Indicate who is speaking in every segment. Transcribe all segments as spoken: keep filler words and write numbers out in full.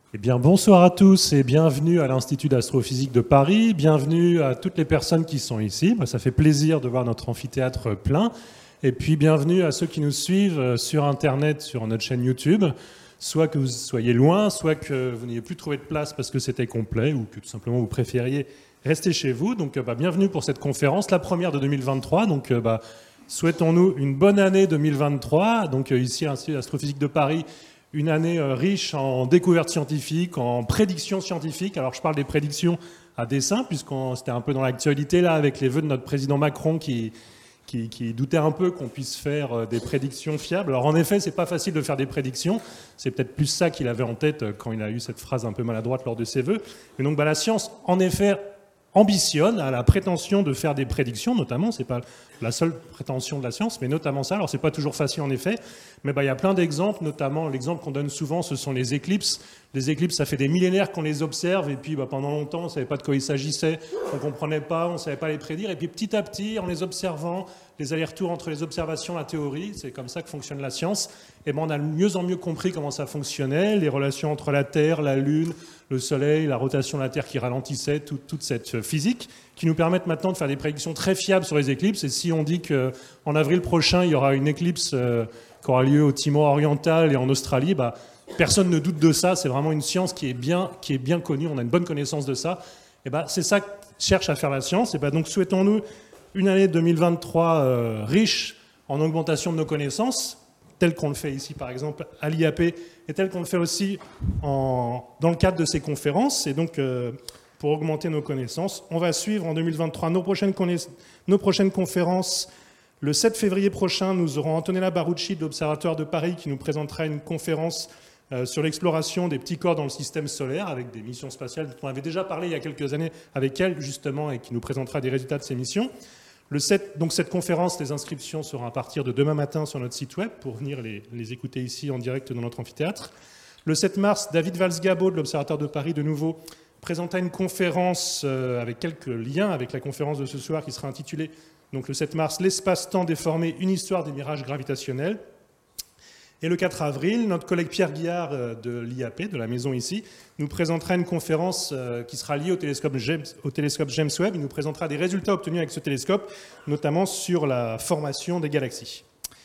Speaker 1: Eh bien, bonsoir à tous et bienvenue à l'Institut d'astrophysique de Paris. Bienvenue à toutes les personnes qui sont ici. Moi, ça fait plaisir de voir notre amphithéâtre plein. Et puis, bienvenue à ceux qui nous suivent sur Internet, sur notre chaîne YouTube. Soit que vous soyez loin, soit que vous n'ayez plus trouvé de place parce que c'était complet ou que tout simplement vous préfériez rester chez vous. Donc, bah, bienvenue pour cette conférence, la première de deux mille vingt-trois. Donc, bah, souhaitons-nous une bonne année deux mille vingt-trois. Donc, ici à l'Institut d'astrophysique de Paris, une année riche en découvertes scientifiques, en prédictions scientifiques. Alors je parle des prédictions à dessein, puisqu'on c'était un peu dans l'actualité là avec les vœux de notre président Macron qui, qui, qui doutait un peu qu'on puisse faire des prédictions fiables. Alors en effet, c'est pas facile de faire des prédictions. C'est peut-être plus ça qu'il avait en tête quand il a eu cette phrase un peu maladroite lors de ses vœux. Et donc bah, la science, en effet, ambitionne, a la prétention de faire des prédictions, notamment, c'est pas la seule prétention de la science, mais notamment ça. Alors c'est pas toujours facile en effet, mais bah, il y a plein d'exemples, notamment l'exemple qu'on donne souvent, ce sont les éclipses. Les éclipses, ça fait des millénaires qu'on les observe, et puis bah, pendant longtemps, on ne savait pas de quoi il s'agissait, on ne comprenait pas, on ne savait pas les prédire, et puis petit à petit, en les observant, les allers-retours entre les observations et la théorie, c'est comme ça que fonctionne la science, et ben on a de mieux en mieux compris comment ça fonctionnait, les relations entre la Terre, la Lune, le Soleil, la rotation de la Terre qui ralentissait, tout, toute cette physique, qui nous permettent maintenant de faire des prédictions très fiables sur les éclipses. Et si on dit qu'en avril prochain, il y aura une éclipse euh, qui aura lieu au Timor oriental et en Australie, bah, personne ne doute de ça, c'est vraiment une science qui est bien, qui est bien connue, on a une bonne connaissance de ça. Et bah, c'est ça que cherche à faire la science. Et bah, donc souhaitons-nous une année deux mille vingt-trois euh, riche en augmentation de nos connaissances, tel qu'on le fait ici par exemple à l'I A P, et tel qu'on le fait aussi en, dans le cadre de ces conférences. Et donc, euh, pour augmenter nos connaissances, on va suivre en deux mille vingt-trois nos prochaines, nos prochaines conférences. Le sept février prochain, nous aurons Antonella Barucci de l'Observatoire de Paris qui nous présentera une conférence euh, sur l'exploration des petits corps dans le système solaire avec des missions spatiales dont on avait déjà parlé il y a quelques années avec elle justement et qui nous présentera des résultats de ces missions. Le sept, donc cette conférence, les inscriptions seront à partir de demain matin sur notre site web pour venir les, les écouter ici en direct dans notre amphithéâtre. Le sept mars, David Valls-Gabo de l'Observatoire de Paris de nouveau présentera une conférence euh, avec quelques liens avec la conférence de ce soir qui sera intitulée donc le sept mars, l'espace-temps déformé, une histoire des mirages gravitationnels. Et le quatre avril, notre collègue Pierre Guillard de l'I A P, de la maison ici, nous présentera une conférence qui sera liée au télescope James, au télescope James Webb. Il nous présentera des résultats obtenus avec ce télescope, notamment sur la formation des galaxies.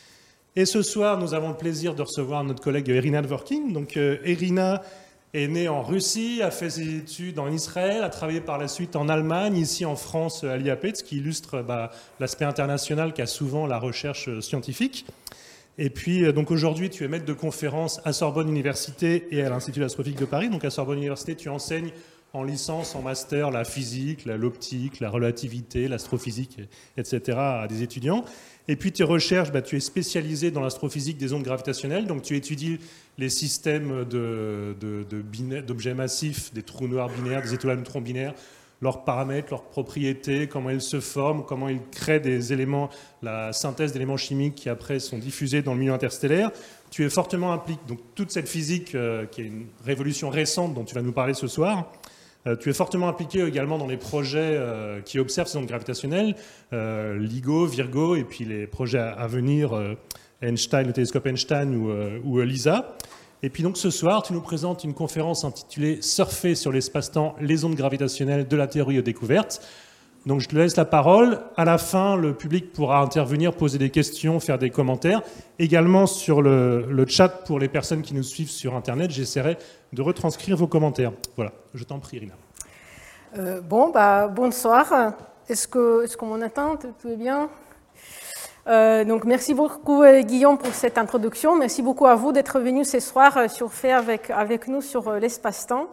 Speaker 1: Et ce soir, nous avons le plaisir de recevoir notre collègue Irina Dvorkin. Donc, Irina est née en Russie, a fait ses études en Israël, a travaillé par la suite en Allemagne, ici en France à l'I A P, ce qui illustre bah, l'aspect international qu'a souvent la recherche scientifique. Et puis, donc aujourd'hui, tu es maître de conférence à Sorbonne Université et à l'Institut d'astrophysique de Paris. Donc à Sorbonne Université, tu enseignes en licence, en master, la physique, l'optique, la relativité, l'astrophysique, et cetera à des étudiants. Et puis tes recherches, bah, tu es spécialisé dans l'astrophysique des ondes gravitationnelles. Donc tu étudies les systèmes de, de, de binaire, d'objets massifs, des trous noirs binaires, des étoiles à neutrons binaires, leurs paramètres, leurs propriétés, comment ils se forment, comment ils créent des éléments, la synthèse d'éléments chimiques qui après sont diffusés dans le milieu interstellaire. Tu es fortement impliqué, donc toute cette physique euh, qui est une révolution récente dont tu vas nous parler ce soir, euh, tu es fortement impliqué également dans les projets euh, qui observent ces ondes gravitationnelles, euh, LIGO, Virgo, et puis les projets à, à venir, euh, Einstein, le télescope Einstein ou, euh, ou LISA. Et puis donc ce soir, tu nous présentes une conférence intitulée « Surfer sur l'espace-temps, les ondes gravitationnelles de la théorie aux découvertes ». Donc je te laisse la parole. À la fin, le public pourra intervenir, poser des questions, faire des commentaires. Également sur le, le chat pour les personnes qui nous suivent sur Internet, j'essaierai de retranscrire vos commentaires. Voilà, je t'en prie, Irina.
Speaker 2: Euh, bon, bah, bonsoir. Est-ce que, est-ce qu'on m'en attend? Tout est bien? Euh, donc merci beaucoup Guillaume pour cette introduction. Merci beaucoup à vous d'être venu ce soir surfer avec, avec nous sur l'espace-temps.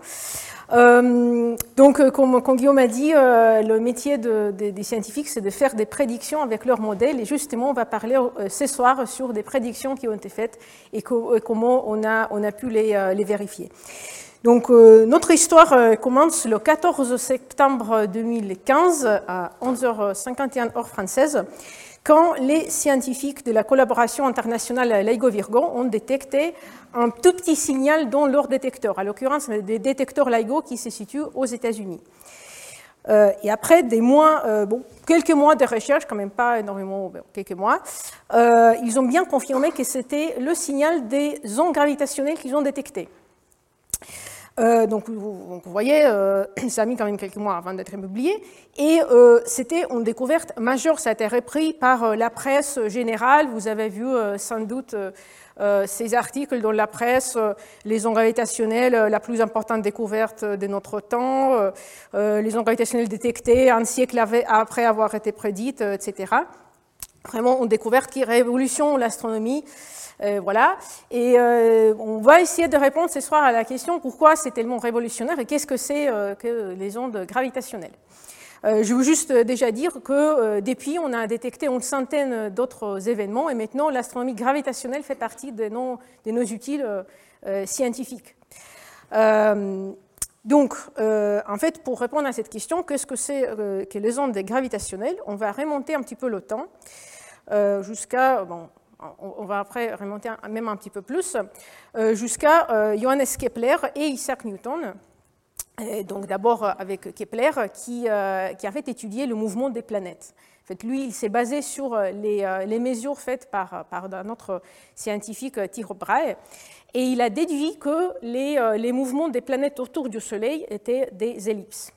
Speaker 2: Euh, donc comme, comme Guillaume a dit, euh, le métier de, de, des scientifiques c'est de faire des prédictions avec leurs modèles et justement on va parler euh, ce soir sur des prédictions qui ont été faites et, co et comment on a, on a pu les, euh, les vérifier. Donc euh, notre histoire euh, commence le quatorze septembre deux mille quinze à onze heures cinquante et une heure française, quand les scientifiques de la collaboration internationale LIGO-Virgo ont détecté un tout petit signal dans leur détecteur, à l'occurrence des détecteurs LIGO qui se situent aux États-Unis. Euh, et après des mois, euh, bon, quelques mois de recherche, quand même pas énormément, quelques mois, euh, ils ont bien confirmé que c'était le signal des ondes gravitationnelles qu'ils ont détectées. Euh, donc, vous, donc, vous voyez, euh, ça a mis quand même quelques mois avant d'être publié. Et euh, c'était une découverte majeure. Ça a été repris par euh, la presse générale. Vous avez vu euh, sans doute euh, euh, ces articles dans la presse, euh, les ondes gravitationnelles, euh, la plus importante découverte de notre temps, euh, euh, les ondes gravitationnelles détectées un siècle après avoir été prédites, euh, et cetera. Vraiment une découverte qui révolutionne l'astronomie. Euh, voilà. Et euh, on va essayer de répondre ce soir à la question pourquoi c'est tellement révolutionnaire et qu'est-ce que c'est euh, que les ondes gravitationnelles. Euh, je veux juste déjà dire que euh, depuis, on a détecté une centaine d'autres événements et maintenant l'astronomie gravitationnelle fait partie de nos, de nos outils euh, euh, scientifiques. Euh, donc, euh, en fait, pour répondre à cette question, qu'est-ce que c'est euh, que les ondes gravitationnelles? On va remonter un petit peu le temps euh, jusqu'à... Bon, on va après remonter même un petit peu plus, euh, jusqu'à euh, Johannes Kepler et Isaac Newton. Et donc d'abord avec Kepler qui, euh, qui avait étudié le mouvement des planètes. En fait, lui, il s'est basé sur les, les mesures faites par, par un autre scientifique, Tycho Brahe, et il a déduit que les, les mouvements des planètes autour du Soleil étaient des ellipses.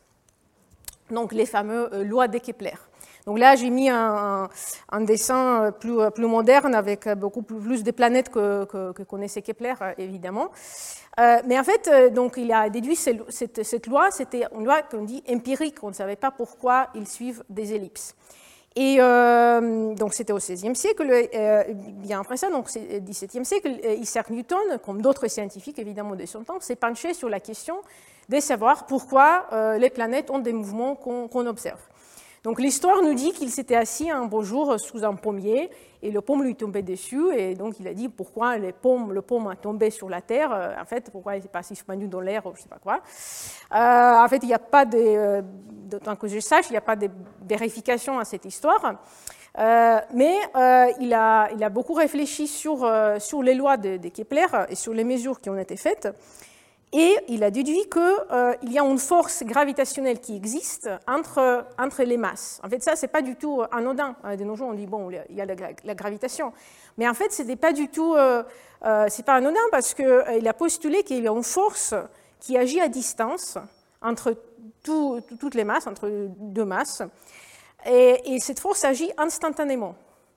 Speaker 2: Donc les fameuses lois de Kepler. Donc là, j'ai mis un, un dessin plus, plus moderne avec beaucoup plus de planètes que, que, que connaissait Kepler, évidemment. Euh, mais en fait, donc, il a déduit cette, cette, cette loi, c'était une loi qu'on dit empirique, on ne savait pas pourquoi ils suivent des ellipses. Et euh, donc c'était au seizième siècle, euh, bien après ça, donc c'est dix-septième siècle, Isaac Newton, comme d'autres scientifiques évidemment de son temps, s'est penché sur la question de savoir pourquoi euh, les planètes ont des mouvements qu'on qu'on observe. Donc l'histoire nous dit qu'il s'était assis un beau jour sous un pommier et le pomme lui tombait dessus et donc il a dit pourquoi les pommes, le pomme a tombé sur la terre, euh, en fait pourquoi il n'est pas suspendu dans l'air ou je ne sais pas quoi. Euh, en fait il n'y a pas de, euh, d'autant que je sache, il n'y a pas de vérification à cette histoire. Euh, mais euh, il, a, il a beaucoup réfléchi sur, euh, sur les lois de, de Kepler et sur les mesures qui ont été faites. Et il a déduit qu'il euh, y a une force gravitationnelle qui existe entre, entre les masses. En fait, ça, ce n'est pas du tout anodin. De nos jours, on dit, bon, il y a la, la gravitation. Mais en fait, ce n'est pas du tout euh, euh, c'est pas anodin parce qu'il euh, a postulé qu'il y a une force qui agit à distance entre tout, toutes les masses, entre deux masses. Et, et cette force agit instantanément.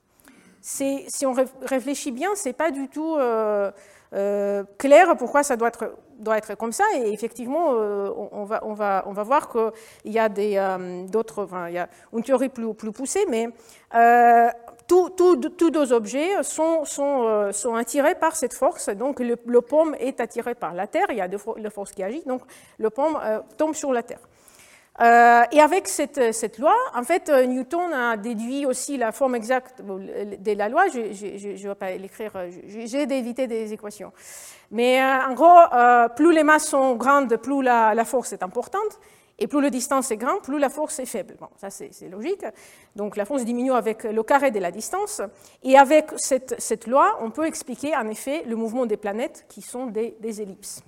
Speaker 2: C'est, si on réfléchit bien, ce n'est pas du tout... Euh, Euh, clair pourquoi ça doit être, doit être comme ça, et effectivement euh, on, va, on, va, on va voir qu'il y a des, euh, d'autres, enfin, il y a une théorie plus, plus poussée, mais euh, tous tout, tout deux objets sont, sont, euh, sont attirés par cette force, donc le, le pomme est attiré par la Terre, il y a deux, deux forces qui agissent, donc le pomme euh, tombe sur la Terre. Euh, et avec cette, cette loi, en fait, Newton a déduit aussi la forme exacte de la loi. Je ne vais pas l'écrire, j'ai d'éviter des équations. Mais euh, en gros, euh, plus les masses sont grandes, plus la, la force est importante, et plus la distance est grande, plus la force est faible. Bon, ça c'est logique. Donc la force diminue avec le carré de la distance. Et avec cette, cette loi, on peut expliquer en effet le mouvement des planètes qui sont des, des ellipses.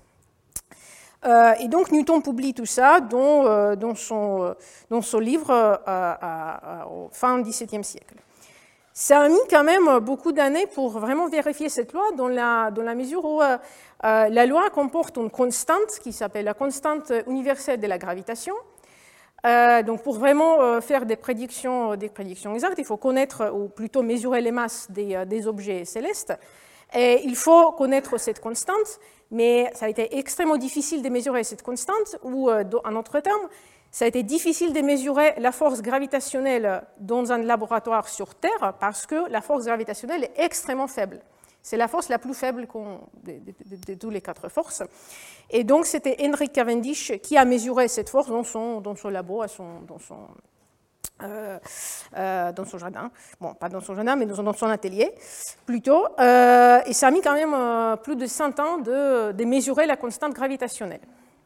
Speaker 2: Euh, et donc Newton publie tout ça dans, euh, dans, son, euh, dans son livre euh, à, à, au fin dix-septième siècle. Ça a mis quand même beaucoup d'années pour vraiment vérifier cette loi dans la, dans la mesure où euh, euh, la loi comporte une constante qui s'appelle la constante universelle de la gravitation. Euh, donc pour vraiment euh, faire des prédictions, des prédictions exactes, il faut connaître ou plutôt mesurer les masses des, des objets célestes. Et il faut connaître cette constante. Mais ça a été extrêmement difficile de mesurer cette constante, ou euh, en d'autres termes, ça a été difficile de mesurer la force gravitationnelle dans un laboratoire sur Terre parce que la force gravitationnelle est extrêmement faible. C'est la force la plus faible de, de, de, de toutes les quatre forces. Et donc c'était Henry Cavendish qui a mesuré cette force dans son, dans son labo, à son, dans son... Euh, euh, dans son jardin, bon, pas dans son jardin, mais dans, dans son atelier, plutôt, euh, et ça a mis quand même euh, plus de cent ans de, de mesurer la constante gravitationnelle.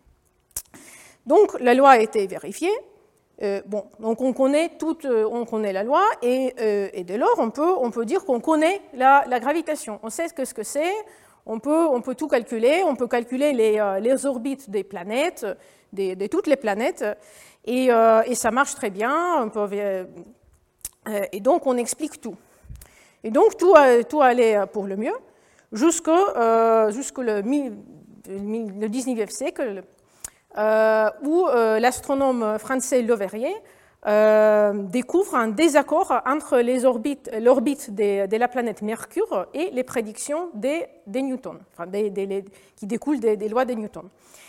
Speaker 2: Donc, la loi a été vérifiée, euh, bon, donc on connaît, toute, on connaît la loi, et, euh, et dès lors, on peut, on peut dire qu'on connaît la, la gravitation, on sait ce que, ce que c'est, on peut, on peut tout calculer, on peut calculer les, euh, les orbites des planètes, de, de toutes les planètes, Et, euh, et ça marche très bien, on peut, euh, et donc on explique tout. Et donc tout, tout allait pour le mieux, jusqu'au euh, jusqu'au le dix-neuvième siècle, euh, où euh, l'astronome français Leverrier euh, découvre un désaccord entre l'orbite de, de la planète Mercure et les prédictions des, des Newton, enfin des, des, qui découlent des, des lois de Newton.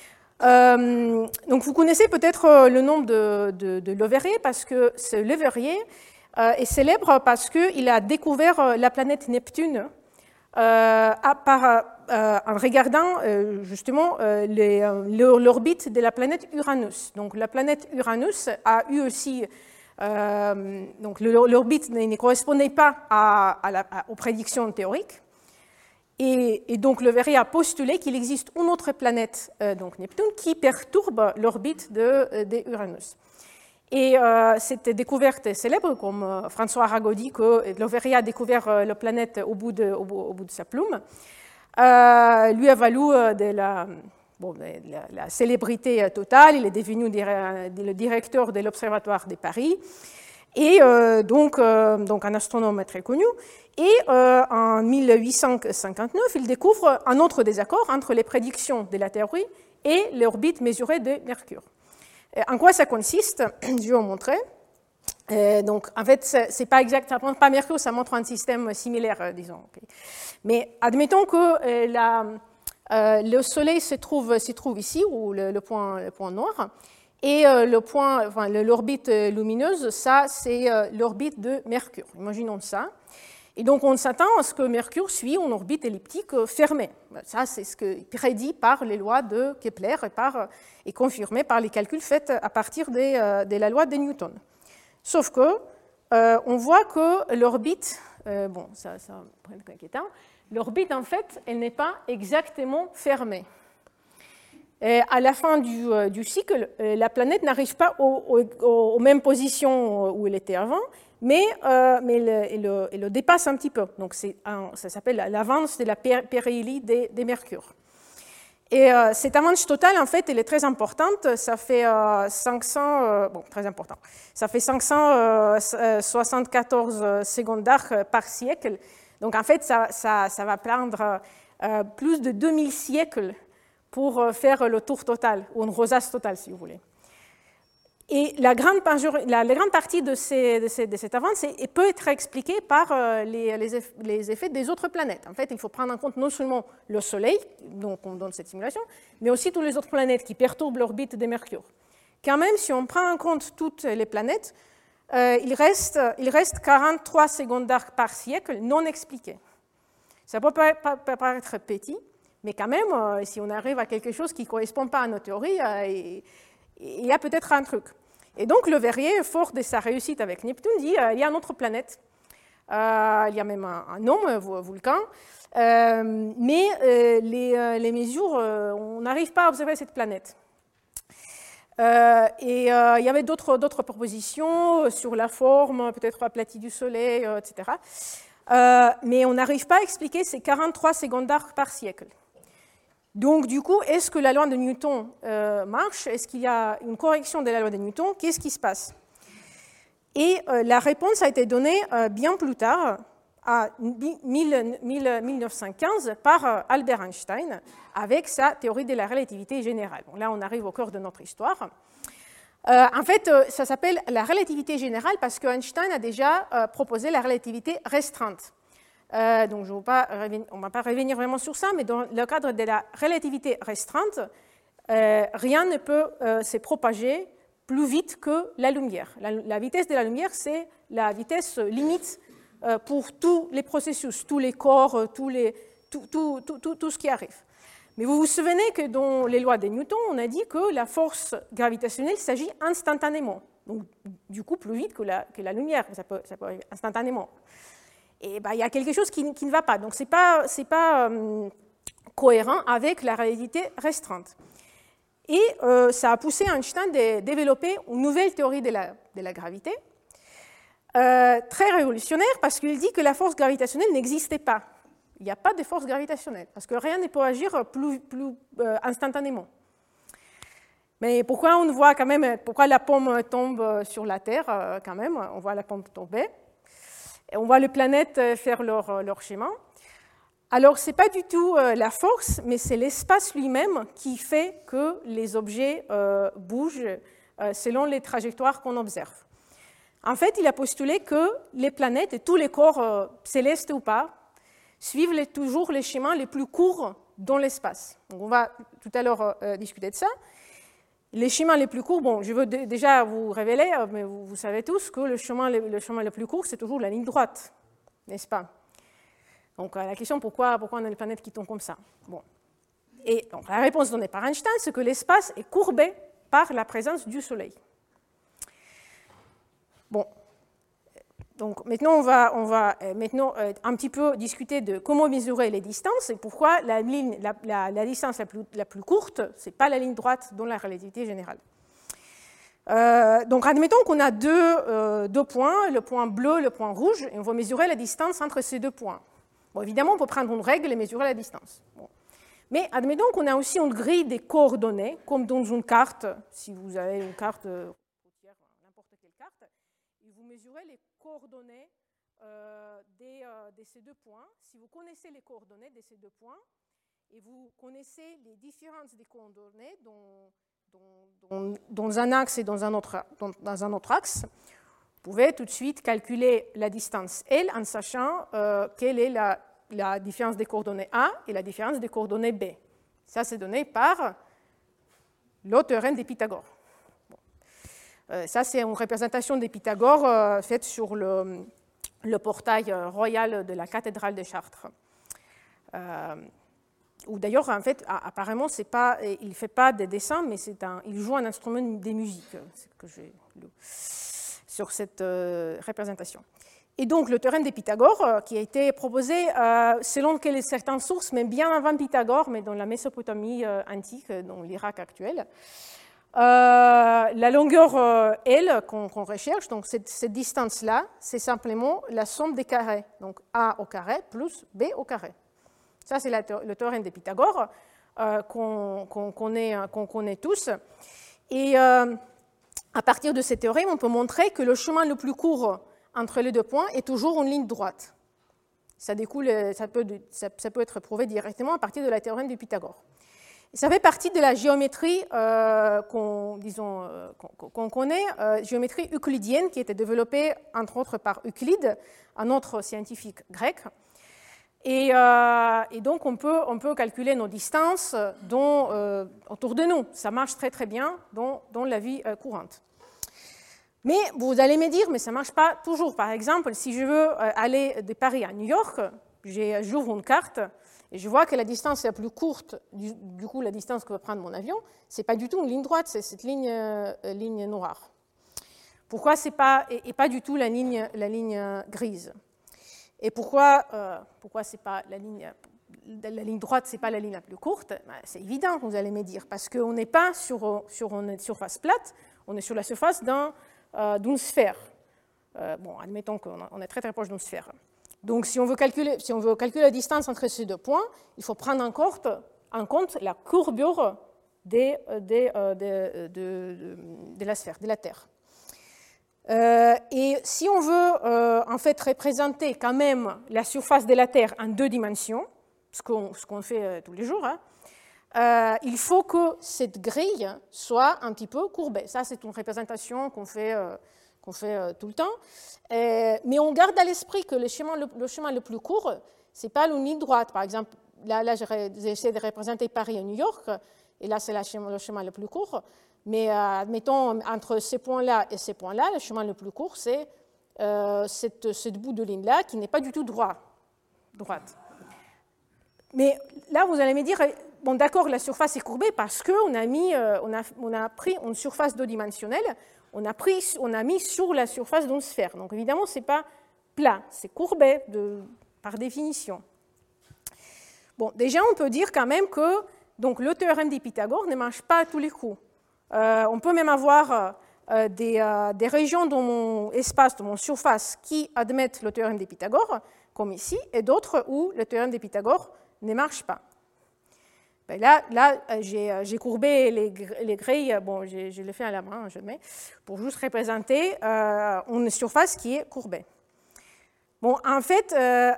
Speaker 2: Euh, donc vous connaissez peut-être le nom de, de, de Leverrier, parce que ce Leverrier euh, est célèbre parce qu'il a découvert la planète Neptune euh, à, par, euh, en regardant euh, justement euh, l'orbite de la planète Uranus. Donc la planète Uranus a eu aussi, euh, donc l'orbite ne correspondait pas à, à la, à, aux prédictions théoriques. Et, et donc Leverrier a postulé qu'il existe une autre planète, euh, donc Neptune, qui perturbe l'orbite de, de Uranus. Et euh, cette découverte est célèbre, comme euh, François Arago dit que Leverrier a découvert euh, la planète au bout de, au bout, au bout de sa plume, euh, lui a valu euh, de, la, bon, de la, la célébrité totale. Il est devenu le directeur de l'Observatoire de Paris, et euh, donc, euh, donc un astronome très connu. Et euh, en mille huit cent cinquante-neuf, il découvre un autre désaccord entre les prédictions de la théorie et l'orbite mesurée de Mercure. En quoi ça consiste? Je vais vous montrer. Euh, donc, en fait, ce n'est pas exact, ça ne montre pas Mercure, ça montre un système similaire, euh, disons. Okay. Mais admettons que euh, la, euh, le Soleil se trouve, se trouve ici, ou le, le, point, le point noir, et euh, le point, enfin, l'orbite lumineuse, ça, c'est euh, l'orbite de Mercure. Imaginons ça. Et donc, on s'attend à ce que Mercure suit une orbite elliptique fermée. Ça, c'est ce qui est prédit par les lois de Kepler et, par, et confirmé par les calculs faits à partir de, de la loi de Newton. Sauf que, euh, on voit que l'orbite, euh, bon, ça, ça va être inquiétant, l'orbite, en fait, elle n'est pas exactement fermée. Et à la fin du, euh, du cycle, euh, la planète n'arrive pas au, au, aux mêmes positions où elle était avant, mais, euh, mais elle, elle, elle le dépasse un petit peu. Donc un, ça s'appelle l'avance de la périhélie de, de Mercure. Et euh, cette avance totale, en fait, elle est très importante. Ça fait euh, cinq cents, euh, bon, très important. Ça fait cinq cent soixante-quatorze secondes d'arc par siècle. Donc en fait, ça, ça, ça va prendre euh, plus de deux mille siècles pour faire le tour total, ou une rosace totale, si vous voulez. Et la grande, la, la grande partie de, ces, de, ces, de cette avance peut être expliquée par les, les, les effets des autres planètes. En fait, il faut prendre en compte non seulement le Soleil, donc on donne cette simulation, mais aussi toutes les autres planètes qui perturbent l'orbite de Mercure. Quand même, si on prend en compte toutes les planètes, euh, il, reste, il reste quarante-trois secondes d'arc par siècle non expliquées. Ça peut paraître petit, mais quand même, euh, si on arrive à quelque chose qui ne correspond pas à nos théories, euh, et, il y a peut-être un truc. Et donc, Leverrier, fort de sa réussite avec Neptune, dit euh, il y a une autre planète. Euh, il y a même un, un homme, un volcan. Euh, mais euh, les, euh, les mesures, euh, on n'arrive pas à observer cette planète. Euh, et euh, il y avait d'autres, d'autres propositions sur la forme, peut-être aplatie du Soleil, euh, et cetera. Euh, mais on n'arrive pas à expliquer ces quarante-trois secondes d'arc par siècle. Donc, du coup, est-ce que la loi de Newton euh, marche? Est-ce qu'il y a une correction de la loi de Newton? Qu'est-ce qui se passe? Et euh, la réponse a été donnée euh, bien plus tard, à mille neuf cent quinze, par euh, Albert Einstein, avec sa théorie de la relativité générale. Bon, là, on arrive au cœur de notre histoire. Euh, en fait, euh, ça s'appelle la relativité générale parce qu'Einstein a déjà euh, proposé la relativité restreinte. Euh, donc, je on ne va pas revenir vraiment sur ça, mais dans le cadre de la relativité restreinte, euh, rien ne peut euh, se propager plus vite que la lumière. La, la vitesse de la lumière, c'est la vitesse limite euh, pour tous les processus, tous les corps, tous les, tout, tout, tout, tout, tout ce qui arrive. Mais vous vous souvenez que dans les lois de Newton, on a dit que la force gravitationnelle s'agit instantanément. Donc, du coup, plus vite que la, que la lumière, ça peut, ça peut arriver instantanément. Et ben, il y a quelque chose qui, qui ne va pas. Donc, ce n'est pas, c'est pas euh, cohérent avec la réalité restreinte. Et euh, ça a poussé Einstein de développer une nouvelle théorie de la, de la gravité, euh, très révolutionnaire, parce qu'il dit que la force gravitationnelle n'existait pas. Il n'y a pas de force gravitationnelle, parce que rien ne peut agir plus, plus euh, instantanément. Mais pourquoi on voit quand même, pourquoi la pomme tombe sur la Terre, euh, quand même, on voit la pomme tomber. On voit les planètes faire leur, leur schéma. Alors, ce n'est pas du tout euh, la force, mais c'est l'espace lui-même qui fait que les objets euh, bougent euh, selon les trajectoires qu'on observe. En fait, il a postulé que les planètes et tous les corps, euh, célestes ou pas, suivent les, toujours les chemins les plus courts dans l'espace. On va tout à l'heure euh, discuter de ça. Les chemins les plus courts, bon, je veux d- déjà vous révéler, euh, mais vous, vous savez tous que le chemin, le, le chemin le plus court, c'est toujours la ligne droite, n'est-ce pas? Donc la question, pourquoi, pourquoi on a des planètes qui tombent comme ça? Bon. Et donc, la réponse donnée par Einstein, c'est que l'espace est courbé par la présence du Soleil. Bon. Donc maintenant, on va, on va maintenant un petit peu discuter de comment mesurer les distances et pourquoi la, ligne, la, la, la distance la plus, la plus courte, ce n'est pas la ligne droite dans la relativité générale. Euh, donc admettons qu'on a deux, euh, deux points, le point bleu et le point rouge, et on va mesurer la distance entre ces deux points. Bon, évidemment, on peut prendre une règle et mesurer la distance. Bon. Mais admettons qu'on a aussi une grille des coordonnées, comme dans une carte, si vous avez une carte routière, n'importe quelle carte, et vous mesurez les coordonnées euh, des, euh, de ces deux points. Si vous connaissez les coordonnées de ces deux points, et vous connaissez les différences des coordonnées dans, dans, dans, dans un axe et dans un, autre, dans, dans un autre axe, vous pouvez tout de suite calculer la distance L en sachant euh, quelle est la, la différence des coordonnées A et la différence des coordonnées B. Ça, c'est donné par le théorème de Pythagore. Bon. Euh, ça, c'est une représentation de Pythagore euh, faite sur le, le portail royal de la cathédrale de Chartres. Euh, Ou d'ailleurs, en fait, apparemment, c'est pas, il ne fait pas des dessins, mais c'est un, il joue un instrument de musique. C'est que j'ai lu sur cette euh, représentation. Et donc, le théorème de Pythagore, euh, qui a été proposé euh, selon certaines sources, mais bien avant Pythagore, mais dans la Mésopotamie euh, antique, dans l'Irak actuel. Euh, la longueur euh, L qu'on qu'on recherche, donc cette, cette distance-là, c'est simplement la somme des carrés. Donc, A au carré plus B au carré. Ça, c'est le théorème de Pythagore euh, qu'on qu'on connaît, qu'on connaît tous. Et euh, à partir de ce théorème, on peut montrer que le chemin le plus court entre les deux points est toujours une ligne droite. Ça, découle, ça, peut, ça, ça peut être prouvé directement à partir de la théorème de Pythagore. Et ça fait partie de la géométrie euh, qu'on euh, qu'on, qu'on connaît, euh, géométrie euclidienne, qui a été développée entre autres par Euclide, un autre scientifique grec. Et, euh, et donc, on peut, on peut calculer nos distances dans, euh, autour de nous. Ça marche très, très bien dans, dans la vie euh, courante. Mais vous allez me dire, mais ça ne marche pas toujours. Par exemple, si je veux euh, aller de Paris à New York, j'ouvre une carte et je vois que la distance la plus courte, du, du coup, la distance que va prendre mon avion, ce n'est pas du tout une ligne droite, c'est cette ligne, euh, ligne noire. Pourquoi ce n'est pas, et, et pas du tout la ligne, la ligne grise? Et pourquoi, euh, pourquoi c'est pas la ligne, la ligne droite, ce n'est pas la ligne la plus courte? Ben, c'est évident, vous allez me dire, parce qu'on n'est pas sur, sur une surface plate, on est sur la surface d'un, euh, d'une sphère. Euh, bon, admettons qu'on est très très proche d'une sphère. Donc, si on veut calculer, si on veut calculer la distance entre ces deux points, il faut prendre en compte, en compte la courbure des, des, euh, de, de, de, de la sphère, de la Terre. Euh, et si on veut euh, en fait représenter quand même la surface de la Terre en deux dimensions, ce qu'on, ce qu'on fait euh, tous les jours, hein, euh, il faut que cette grille soit un petit peu courbée. Ça, c'est une représentation qu'on fait, euh, qu'on fait euh, tout le temps. Euh, mais on garde à l'esprit que le chemin le, le, chemin le plus court, ce n'est pas une ligne droite. Par exemple, là, là j'ai essayé de représenter Paris et New York, et là, c'est le chemin le plus court. Mais euh, admettons, entre ces points-là et ces points-là, le chemin le plus court, c'est euh, cette, cette bout de ligne-là qui n'est pas du tout droit, droite. Mais là, vous allez me dire, bon, d'accord, la surface est courbée parce qu'on a, mis, euh, on a, on a pris une surface deux dimensionnelle, on a, pris, on a mis sur la surface d'une sphère. Donc évidemment, ce n'est pas plat, c'est courbé de, par définition. Bon, déjà, on peut dire quand même que donc, le théorème de Pythagore ne marche pas à tous les coups. Euh, on peut même avoir euh, des, euh, des régions dans mon espace, dans mon surface, qui admettent le théorème de Pythagore, comme ici, et d'autres où le théorème de Pythagore ne marche pas. Ben là, là j'ai, j'ai courbé les, les grilles, bon, je, je le fais à la main, je le mets, pour juste représenter euh, une surface qui est courbée. Bon, en fait, euh,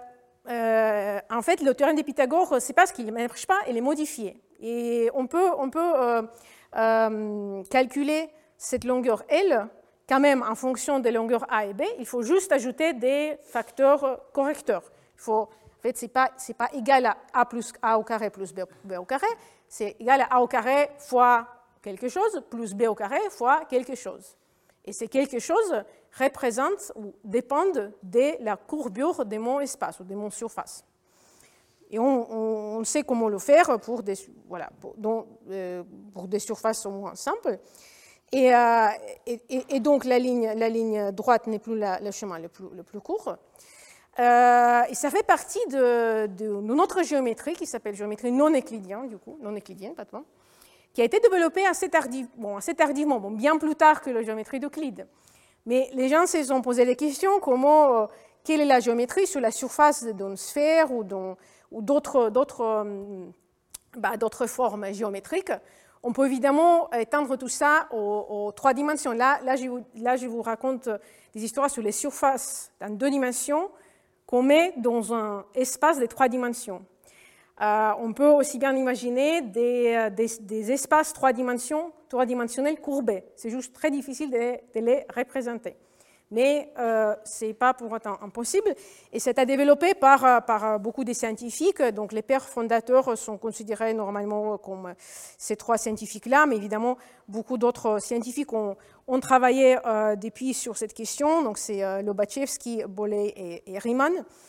Speaker 2: euh, en fait, le théorème de Pythagore, c'est pas ce qu'il ne marche pas, il est modifié. Et on peut, on peut euh, euh, calculer cette longueur L quand même en fonction des longueurs A et B. Il faut juste ajouter des facteurs correcteurs. Il faut, en fait, ce n'est pas, c'est pas égal à A plus A au carré plus B, B au carré, c'est égal à A au carré fois quelque chose plus B au carré fois quelque chose. Et ces quelque chose représente ou dépend de la courbure de mon espace ou de mon surface. Et on, on, on sait comment le faire pour des, voilà, pour, donc, euh, pour des surfaces au moins simples. Et, euh, et, et donc la ligne, la ligne droite n'est plus la, le chemin le plus, le plus court. Euh, et ça fait partie de, de notre géométrie qui s'appelle géométrie non euclidienne, du coup, non euclidienne, pardon, qui a été développée assez, tardiv, bon, assez tardivement, bon, bien plus tard que la géométrie d'Euclide. Mais les gens se sont posé des questions, comment, euh, quelle est la géométrie sur la surface d'une sphère ou, ou d'autres, d'autres, bah, d'autres formes géométriques. On peut évidemment étendre tout ça aux, aux trois dimensions. Là, là, je vous, là, je vous raconte des histoires sur les surfaces dans deux dimensions qu'on met dans un espace de trois dimensions. Euh, on peut aussi bien imaginer des, des, des espaces trois dimensions, trois dimensionnels courbés. C'est juste très difficile de, de les représenter. Mais euh, ce n'est pas pour autant impossible. Et c'est à développer par, par beaucoup de scientifiques. Donc les pères fondateurs sont considérés normalement comme ces trois scientifiques-là, mais évidemment, beaucoup d'autres scientifiques ont, ont travaillé euh, depuis sur cette question. Donc c'est euh, Lobachevsky, Bollé et, et Riemann.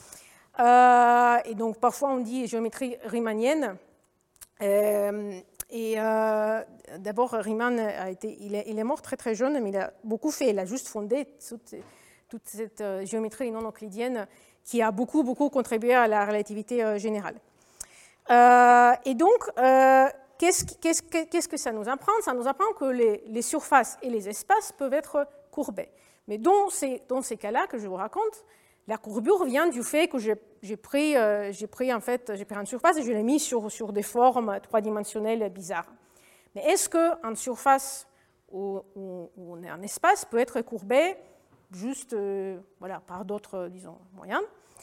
Speaker 2: Euh, et donc parfois on dit géométrie riemannienne. Euh, et euh, d'abord Riemann a été, il est, il est mort très très jeune, mais il a beaucoup fait. Il a juste fondé toute, toute cette euh, géométrie non euclidienne qui a beaucoup beaucoup contribué à la relativité euh, générale. Euh, et donc euh, qu'est-ce, qu'est-ce, qu'est-ce que ça nous apprend? Ça nous apprend que les, les surfaces et les espaces peuvent être courbés. Mais dans ces, dans ces cas-là que je vous raconte, la courbure vient du fait que j'ai, j'ai, pris, euh, j'ai, pris, en fait, j'ai pris une surface et je l'ai mis sur, sur des formes trois-dimensionnelles bizarres. Mais est-ce qu'une surface ou, ou, ou un espace peut être courbé juste euh, voilà, par d'autres disons, moyens?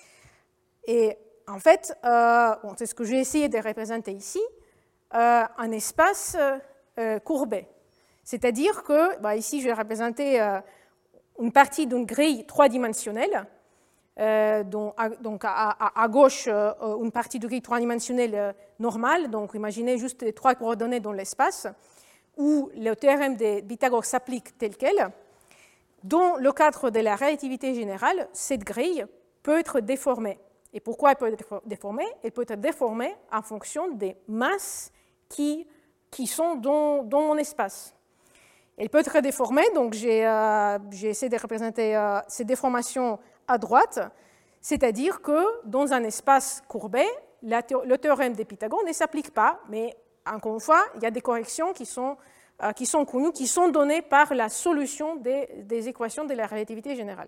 Speaker 2: Et en fait, euh, bon, c'est ce que j'ai essayé de représenter ici, euh, un espace euh, courbé. C'est-à-dire que, bah, ici, je vais représenter euh, une partie d'une grille trois-dimensionnelle. Euh, donc, à, donc à, à, à gauche, euh, une partie de grille trois-dimensionnelle euh, normale, donc imaginez juste les trois coordonnées dans l'espace, où le théorème de Pythagore s'applique tel quel. Dans le cadre de la relativité générale, cette grille peut être déformée. Et pourquoi elle peut être déformée? Elle peut être déformée en fonction des masses qui, qui sont dans, dans mon espace. Elle peut être déformée, donc j'ai, euh, j'ai essayé de représenter euh, ces déformations à droite, c'est-à-dire que dans un espace courbé, la théo- le théorème de Pythagore ne s'applique pas, mais encore une fois, il y a des corrections qui sont, euh, qui sont connues, qui sont données par la solution des, des équations de la relativité générale.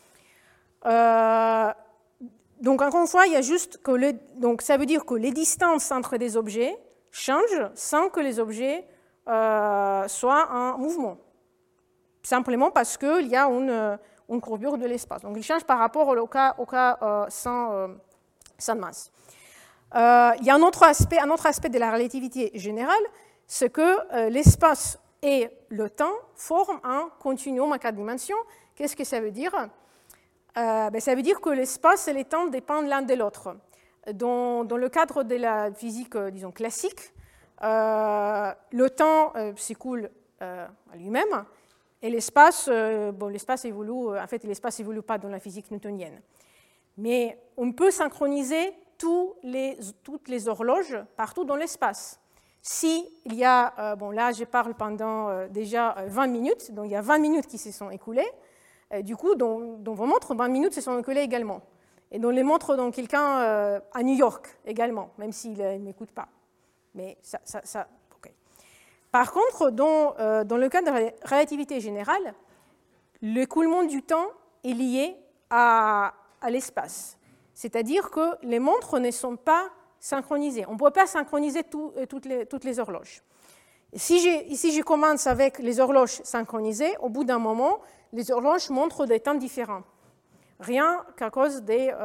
Speaker 2: Euh, donc encore une fois, il y a juste que le, donc ça veut dire que les distances entre des objets changent sans que les objets euh, soient en mouvement, simplement parce qu'il y a une une courbure de l'espace. Donc, il change par rapport au cas, au cas euh, sans, euh, sans masse. Euh, il y a un autre, aspect, un autre aspect de la relativité générale, c'est que euh, l'espace et le temps forment un continuum à quatre dimensions. Qu'est-ce que ça veut dire? euh, ben, Ça veut dire que l'espace et le temps dépendent l'un de l'autre. Dans, dans le cadre de la physique, euh, disons, classique, euh, le temps euh, s'écoule euh, à lui-même, et l'espace, euh, bon, l'espace évolue, en fait, l'espace n'évolue pas dans la physique newtonienne. Mais on peut synchroniser tous les, toutes les horloges partout dans l'espace. Si il y a, euh, bon là je parle pendant euh, déjà vingt minutes, donc il y a vingt minutes qui se sont écoulées, euh, du coup dans, dans vos montres, vingt minutes se sont écoulées également. Et dans les montres de quelqu'un euh, à New York également, même s'il ne m'écoute pas. Mais ça... ça, ça Par contre, dans, euh, dans le cas de la relativité générale, l'écoulement du temps est lié à, à l'espace. C'est-à-dire que les montres ne sont pas synchronisées. On ne peut pas synchroniser tout, toutes, les, toutes les horloges. Et si, si je commence avec les horloges synchronisées, au bout d'un moment, les horloges montrent des temps différents. Rien qu'à cause des, euh,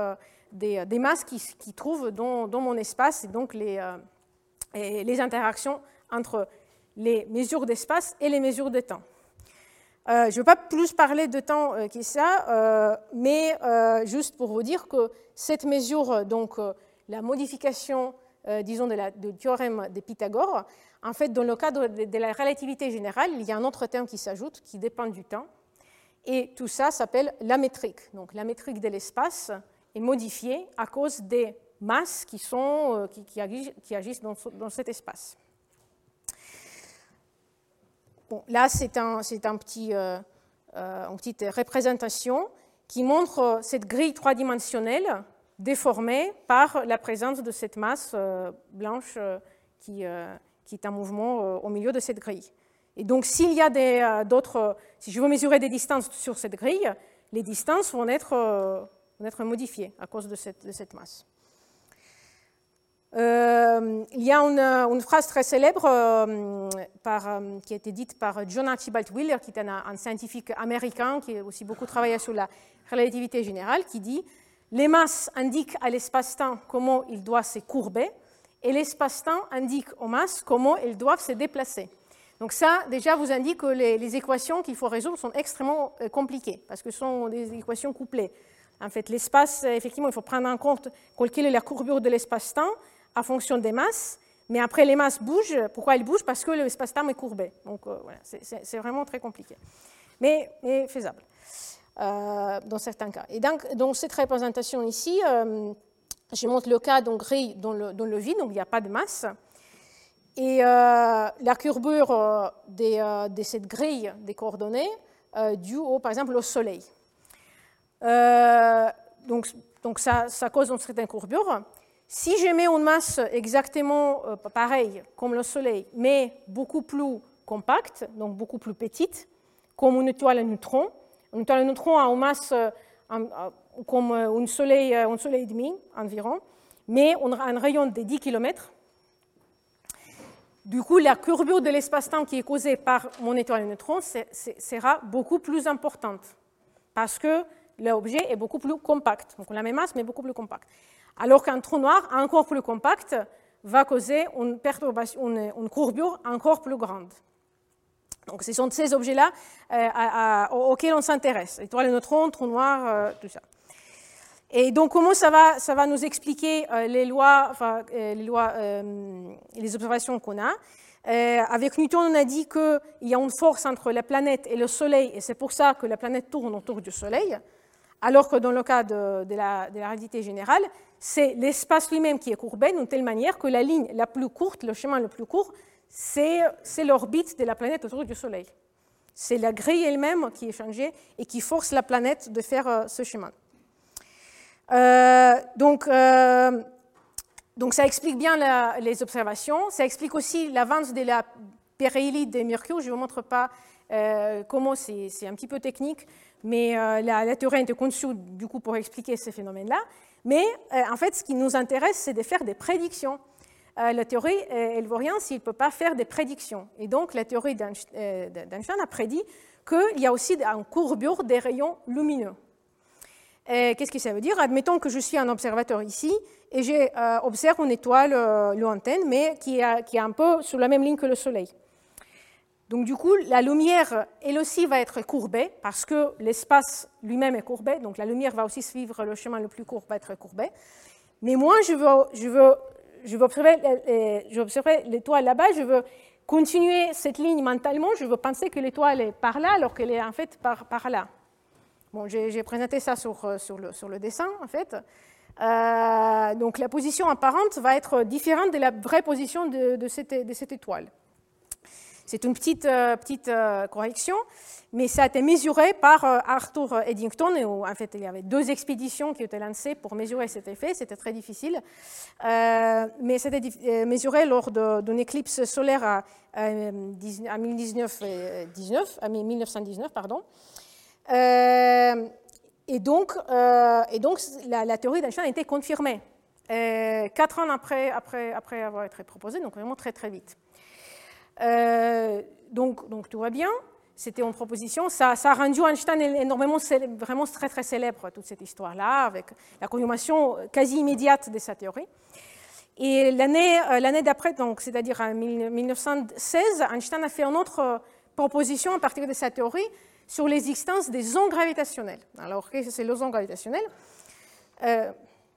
Speaker 2: des, des masses qui, qui trouvent dans, dans mon espace, et donc les, euh, et les interactions entre les mesures d'espace et les mesures de temps. Euh, je ne vais pas plus parler de temps euh, que ça, euh, mais euh, juste pour vous dire que cette mesure, donc euh, la modification, euh, disons, de la, du théorème de Pythagore, en fait, dans le cadre de, de la relativité générale, il y a un autre terme qui s'ajoute, qui dépend du temps, et tout ça s'appelle la métrique. Donc la métrique de l'espace est modifiée à cause des masses qui, sont, euh, qui, qui, agissent, qui agissent dans, dans cet espace. Bon, là, c'est un, c'est un petit, euh, euh, une petite représentation qui montre cette grille trois-dimensionnelle déformée par la présence de cette masse euh, blanche euh, qui, euh, qui est en mouvement euh, au milieu de cette grille. Et donc, s'il y a des, euh, d'autres, si je veux mesurer des distances sur cette grille, les distances vont être, euh, vont être modifiées à cause de cette, de cette masse. Euh, il y a une, une phrase très célèbre euh, par, euh, qui a été dite par John Archibald Wheeler, qui est un, un scientifique américain qui a aussi beaucoup travaillé sur la relativité générale, qui dit « Les masses indiquent à l'espace-temps comment il doit se courber et l'espace-temps indique aux masses comment elles doivent se déplacer. » Donc ça, déjà, vous indique que les, les équations qu'il faut résoudre sont extrêmement euh, compliquées, parce que ce sont des équations couplées. En fait, l'espace, effectivement, il faut prendre en compte quelle est la courbure de l'espace-temps en fonction des masses, mais après les masses bougent. Pourquoi elles bougent? Parce que l'espace-temps est courbé. Donc euh, voilà, c'est vraiment très compliqué, mais, mais faisable euh, dans certains cas. Et donc, dans cette représentation ici, euh, je montre le cas d'une grille dans le, dans le vide, donc il n'y a pas de masse. Et euh, la courbure euh, de, euh, de cette grille des coordonnées euh, due, au, par exemple, au Soleil. Euh, donc, donc ça, ça cause une certaine courbure. Si je mets une masse exactement euh, pareille comme le Soleil, mais beaucoup plus compacte, donc beaucoup plus petite, comme une étoile à neutrons, une étoile à neutrons a une masse euh, en, euh, comme un soleil, un soleil et demi environ, mais on a un rayon de dix kilomètres. Du coup, la courbure de l'espace-temps qui est causée par mon étoile à neutrons sera beaucoup plus importante, parce que l'objet est beaucoup plus compact. Donc on a la même masse, mais beaucoup plus compact. Alors qu'un trou noir, encore plus compact, va causer une, perturbation, une, une courbure encore plus grande. Donc ce sont ces objets-là euh, auxquels on s'intéresse. Étoiles à neutrons, trou noir, euh, tout ça. Et donc comment ça va, ça va nous expliquer euh, les lois, enfin, euh, les, lois euh, les observations qu'on a. Euh, avec Newton, on a dit qu'il y a une force entre la planète et le Soleil, et c'est pour ça que la planète tourne autour du Soleil. Alors que dans le cas de, de, la, de la relativité générale, c'est l'espace lui-même qui est courbé d'une telle manière que la ligne la plus courte, le chemin le plus court, c'est l'orbite de la planète autour du Soleil. C'est la grille elle-même qui est changée et qui force la planète de faire euh, ce chemin. Euh, donc, euh, donc ça explique bien la, les observations, ça explique aussi l'avance de la périélite de Mercure. Je ne vous montre pas euh, comment, c'est un petit peu technique, mais euh, la, la théorie était conçue du coup pour expliquer ces phénomènes-là. Mais euh, en fait, ce qui nous intéresse, c'est de faire des prédictions. Euh, la théorie, euh, elle ne vaut rien s'il ne peut pas faire des prédictions. Et donc, la théorie d'Einstein a prédit qu'il y a aussi une courbure des rayons lumineux. Qu'est-ce que ça veut dire? Admettons que je suis un observateur ici et j'observe euh, une étoile euh, lointaine, mais qui est, qui est un peu sur la même ligne que le Soleil. Donc du coup, la lumière, elle aussi, va être courbée parce que l'espace lui-même est courbé, donc la lumière va aussi suivre le chemin le plus court, va être courbé. Mais moi, je veux, je veux, je veux observer l'étoile là-bas, je veux continuer cette ligne mentalement, je veux penser que l'étoile est par là alors qu'elle est en fait par, par là. Bon, j'ai présenté ça sur, sur, le, sur le dessin, en fait. Euh, donc, la position apparente va être différente de la vraie position de, de, cette, de cette étoile. C'est une petite, euh, petite euh, correction, mais ça a été mesuré par euh, Arthur Eddington. Et où, en fait, il y avait deux expéditions qui étaient lancées pour mesurer cet effet. C'était très difficile. Euh, mais c'était mesuré lors d'une éclipse solaire à, à, à mille neuf cent dix-neuf, pardon. Euh, et donc, euh, et donc la, la théorie d'Einstein a été confirmée euh, quatre ans après, après, après avoir été proposée, donc vraiment très très vite. Euh, donc, donc tout va bien. c'était une proposition. Ça, ça a rendu Einstein énormément, vraiment très très célèbre, toute cette histoire-là, avec la confirmation quasi immédiate de sa théorie. Et l'année, l'année d'après, donc, c'est-à-dire en mille neuf cent seize, Einstein a fait une autre proposition à partir de sa théorie sur l'existence des ondes gravitationnelles. Alors, qu'est-ce que c'est les ondes gravitationnelles? euh,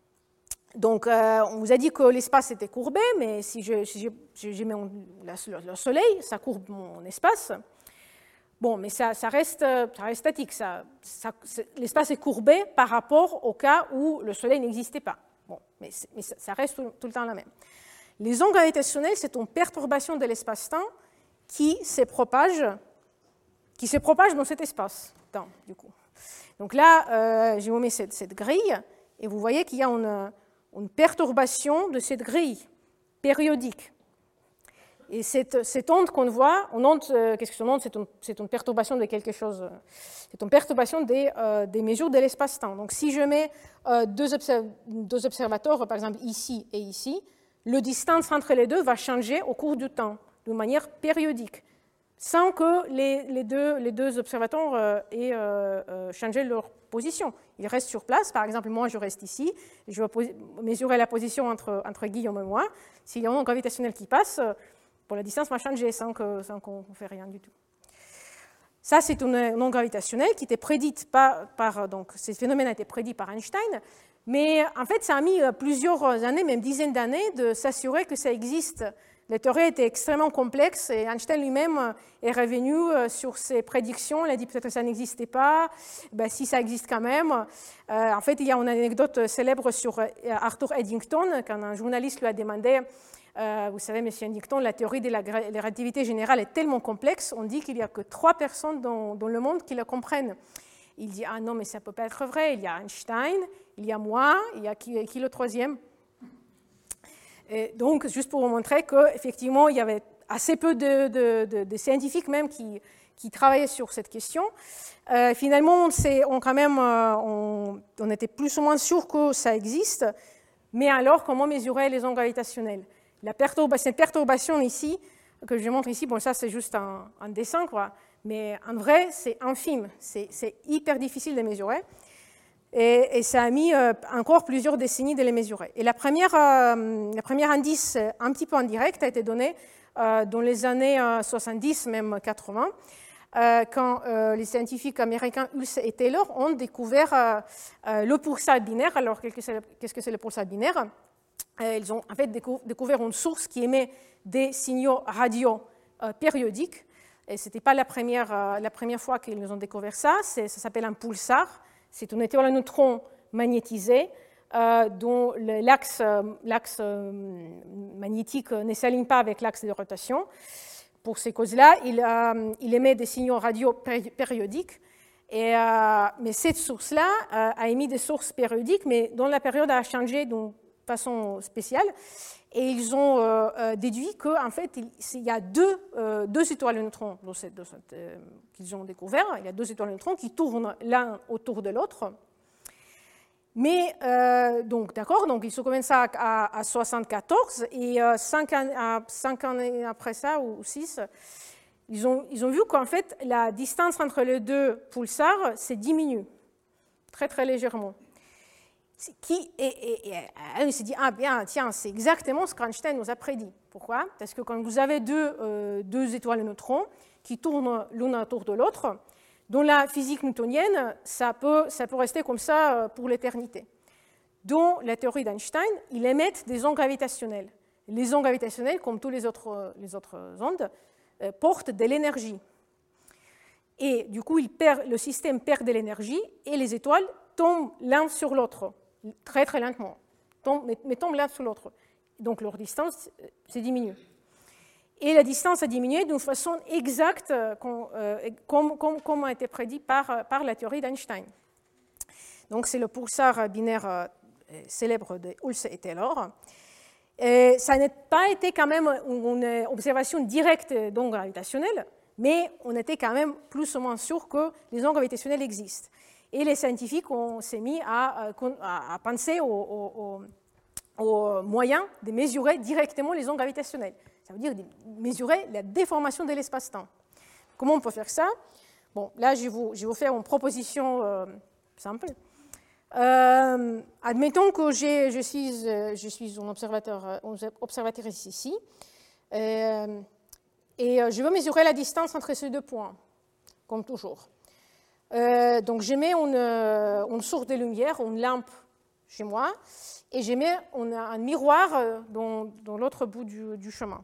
Speaker 2: Donc, euh, on vous a dit que l'espace était courbé, mais si je, si je, je mets le, le Soleil, ça courbe mon espace. Bon, mais ça, ça, reste, ça reste statique. Ça, ça, l'espace est courbé par rapport au cas où le Soleil n'existait pas. Bon, mais, mais ça, ça reste tout, tout le temps la même. Les ondes gravitationnelles, c'est une perturbation de l'espace-temps qui se propage, qui se propage dans cet espace-temps, du coup. Donc là, euh, j'ai mis cette, cette grille, et vous voyez qu'il y a une, une perturbation de cette grille périodique. Et cette, cette onde qu'on voit, une onde, euh, qu'est-ce que c'est une onde? C'est une, c'est une perturbation de quelque chose. C'est une perturbation des, euh, des mesures de l'espace-temps. Donc si je mets euh, deux, observ deux observateurs, par exemple ici et ici, le distance entre les deux va changer au cours du temps, de manière périodique, sans que les, les, deux, les deux observateurs euh, aient euh, euh, changé leur position. Ils restent sur place. Par exemple, moi, je reste ici, je vais mesurer la position entre, entre Guillaume et moi. S'il y a une onde gravitationnelle qui passe, pour la distance va changer sans qu'on sans qu'on ne fait rien du tout. Ça, c'est une onde gravitationnelle qui était prédite par, par donc, ce phénomène a été prédit par Einstein, mais en fait, ça a mis plusieurs années, même dizaines d'années, de s'assurer que ça existe. La théorie était extrêmement complexe et Einstein lui-même est revenu sur ses prédictions. Il a dit peut-être que ça n'existait pas, ben, si ça existe quand même. Euh, en fait, il y a une anecdote célèbre sur Arthur Eddington, quand un journaliste lui a demandé Euh, vous savez, M. Eddington, la théorie de la relativité générale est tellement complexe, on dit qu'il n'y a que trois personnes dans, dans le monde qui la comprennent. Il dit, ah non, mais ça ne peut pas être vrai. Il y a Einstein, il y a moi, il y a qui, qui le troisième? Et donc, juste pour vous montrer qu'effectivement, il y avait assez peu de, de, de, de scientifiques même qui, qui travaillaient sur cette question. Euh, finalement, on, on, quand même, on, on était plus ou moins sûr que ça existe, mais alors, comment mesurer les ondes gravitationnelles? La perturbation, cette perturbation ici, que je montre ici, bon, ça c'est juste un, un dessin, quoi, mais en vrai, c'est infime, c'est hyper difficile de mesurer, et, et ça a mis euh, encore plusieurs décennies de les mesurer. Et la première, euh, la première indice un petit peu indirect a été donné euh, dans les années euh, soixante-dix, même quatre-vingts, euh, quand euh, les scientifiques américains Hulse et Taylor ont découvert euh, euh, le pulsar binaire. Alors, qu'est-ce que c'est le pulsar binaire? Ils ont en fait découvert une source qui émet des signaux radio euh, périodiques. Et ce n'était pas la première, euh, la première fois qu'ils nous ont découvert ça. Ça s'appelle un pulsar. C'est une étoile à neutrons magnétisée euh, dont l'axe euh, magnétique ne s'aligne pas avec l'axe de rotation. Pour ces causes-là, il, euh, il émet des signaux radio périodiques. Et, euh, mais cette source-là euh, a émis des sources périodiques, mais dont la période a changé d'une façon spéciale, et ils ont euh, euh, déduit qu'en fait, il, il y a deux, euh, deux étoiles à neutrons dans cette, dans cette, euh, qu'ils ont découvert. Il y a deux étoiles à neutrons qui tournent l'un autour de l'autre. Mais, euh, donc, d'accord, donc ils ont commencé ça à, à soixante-quatorze, et euh, cinq, ans, cinq années après ça, ou six, ils ont, ils ont vu qu'en fait, la distance entre les deux pulsars s'est diminuée, très, très légèrement. Qui, et, et, et, et, il s'est dit, ah bien, tiens, c'est exactement ce qu'Einstein nous a prédit. Pourquoi? Parce que quand vous avez deux, euh, deux étoiles à neutrons qui tournent l'une autour de l'autre, dans la physique newtonienne, ça peut, ça peut rester comme ça pour l'éternité. Dans la théorie d'Einstein, ils émettent des ondes gravitationnelles. Les ondes gravitationnelles, comme toutes les autres, les autres ondes, euh, portent de l'énergie. Et du coup, il perd, le système perd de l'énergie et les étoiles tombent l'un sur l'autre, très très lentement, tombent, mais tombent l'un sur l'autre. Donc leur distance s'est diminuée. Et la distance a diminué d'une façon exacte, comme, euh, comme, comme, comme a été prédit par, par la théorie d'Einstein. Donc c'est le pulsar binaire euh, célèbre de Hulse et Taylor. Et ça n'a pas été quand même une observation directe d'ondes gravitationnelles, mais on était quand même plus ou moins sûr que les ondes gravitationnelles existent. Et les scientifiques s'est mis à, à, à penser aux, aux, aux moyens de mesurer directement les ondes gravitationnelles. Ça veut dire de mesurer la déformation de l'espace-temps. comment on peut faire ça? Bon, là, je vais vous, je vais vous faire une proposition euh, simple. Euh, admettons que je suis, euh, je suis un observateur, euh, observatrice ici, euh, et je veux mesurer la distance entre ces deux points, comme toujours. Euh, donc, je mets une, une source de lumière, une lampe chez moi, et je mets un, un miroir dans, dans l'autre bout du, du chemin.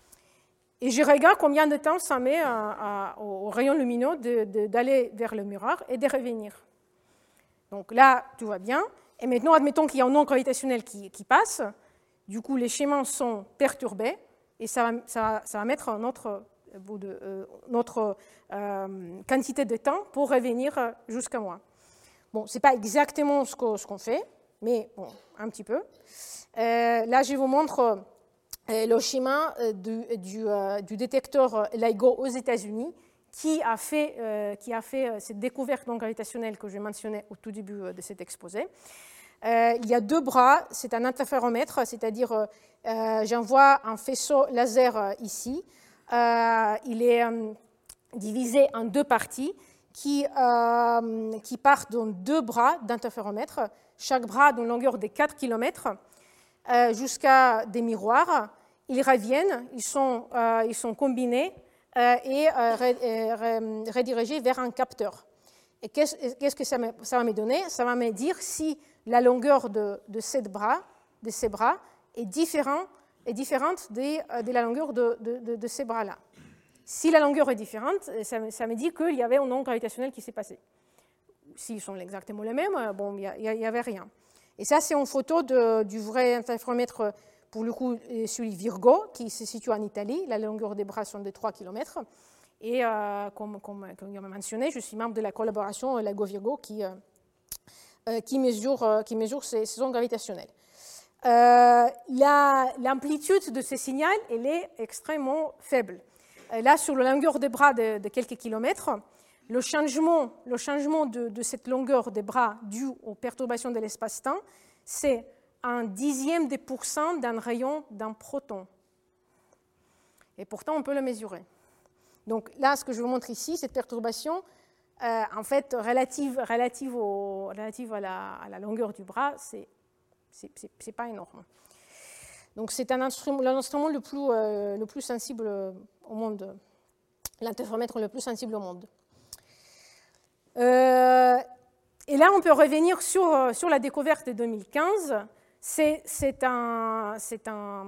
Speaker 2: Et je regarde combien de temps ça met à, à, au rayon lumineux d'aller vers le miroir et de revenir. Donc là, tout va bien. Et maintenant, admettons qu'il y a un onde gravitationnelle qui, qui passe. Du coup, les schémas sont perturbés et ça va, ça, ça va mettre notre, euh, notre euh, quantité de temps pour revenir jusqu'à moi. Bon, ce n'est pas exactement ce qu'on ce qu'on fait, mais bon, un petit peu. Euh, là, je vous montre euh, le schéma du, du, euh, du détecteur LIGO aux États-Unis qui a fait, euh, qui a fait euh, cette découverte non gravitationnelle que je mentionnais au tout début euh, de cet exposé. Euh, il y a deux bras, c'est un interféromètre, c'est-à-dire euh, j'envoie un faisceau laser euh, ici. Euh, il est euh, divisé en deux parties qui, euh, qui partent dans deux bras d'interféromètre, chaque bras d'une longueur de quatre kilomètres, euh, jusqu'à des miroirs. Ils reviennent, ils sont, euh, ils sont combinés euh, et euh, re, redirigés vers un capteur. Et qu'est-ce que ça, me, ça va me donner? Ça va me dire si la longueur de, de, cette bras, de ces bras est, différent, est différente de, de la longueur de, de, de, de ces bras-là. Si la longueur est différente, ça me, ça me dit qu'il y avait un onde gravitationnelle qui s'est passé. S'ils sont exactement les mêmes, bon, il n'y avait rien. Et ça, c'est une photo de, du vrai interféromètre, pour le coup, celui Virgo, qui se situe en Italie. La longueur des bras sont de trois kilomètres. Et euh, comme, comme, comme je l'ai mentionné, je suis membre de la collaboration LIGO-Virgo qui, euh, qui mesure, euh, qui mesure ces, ces ondes gravitationnelles. Euh, L'amplitude de ces signaux, elle est extrêmement faible. Là, sur la longueur des bras de, de quelques kilomètres, le changement, le changement de, de cette longueur des bras dû aux perturbations de l'espace-temps, c'est un dixième de pourcent d'un rayon d'un proton. Et pourtant, on peut le mesurer. Donc là, ce que je vous montre ici, cette perturbation, euh, en fait, relative, relative, au, relative à, la, à la longueur du bras, c'est c'est pas énorme. Donc c'est un instrument, l'instrument le plus, euh, le plus sensible au monde, l'interféromètre le plus sensible au monde. Euh, et là, on peut revenir sur, sur la découverte de deux mille quinze. C'est un, c'est un,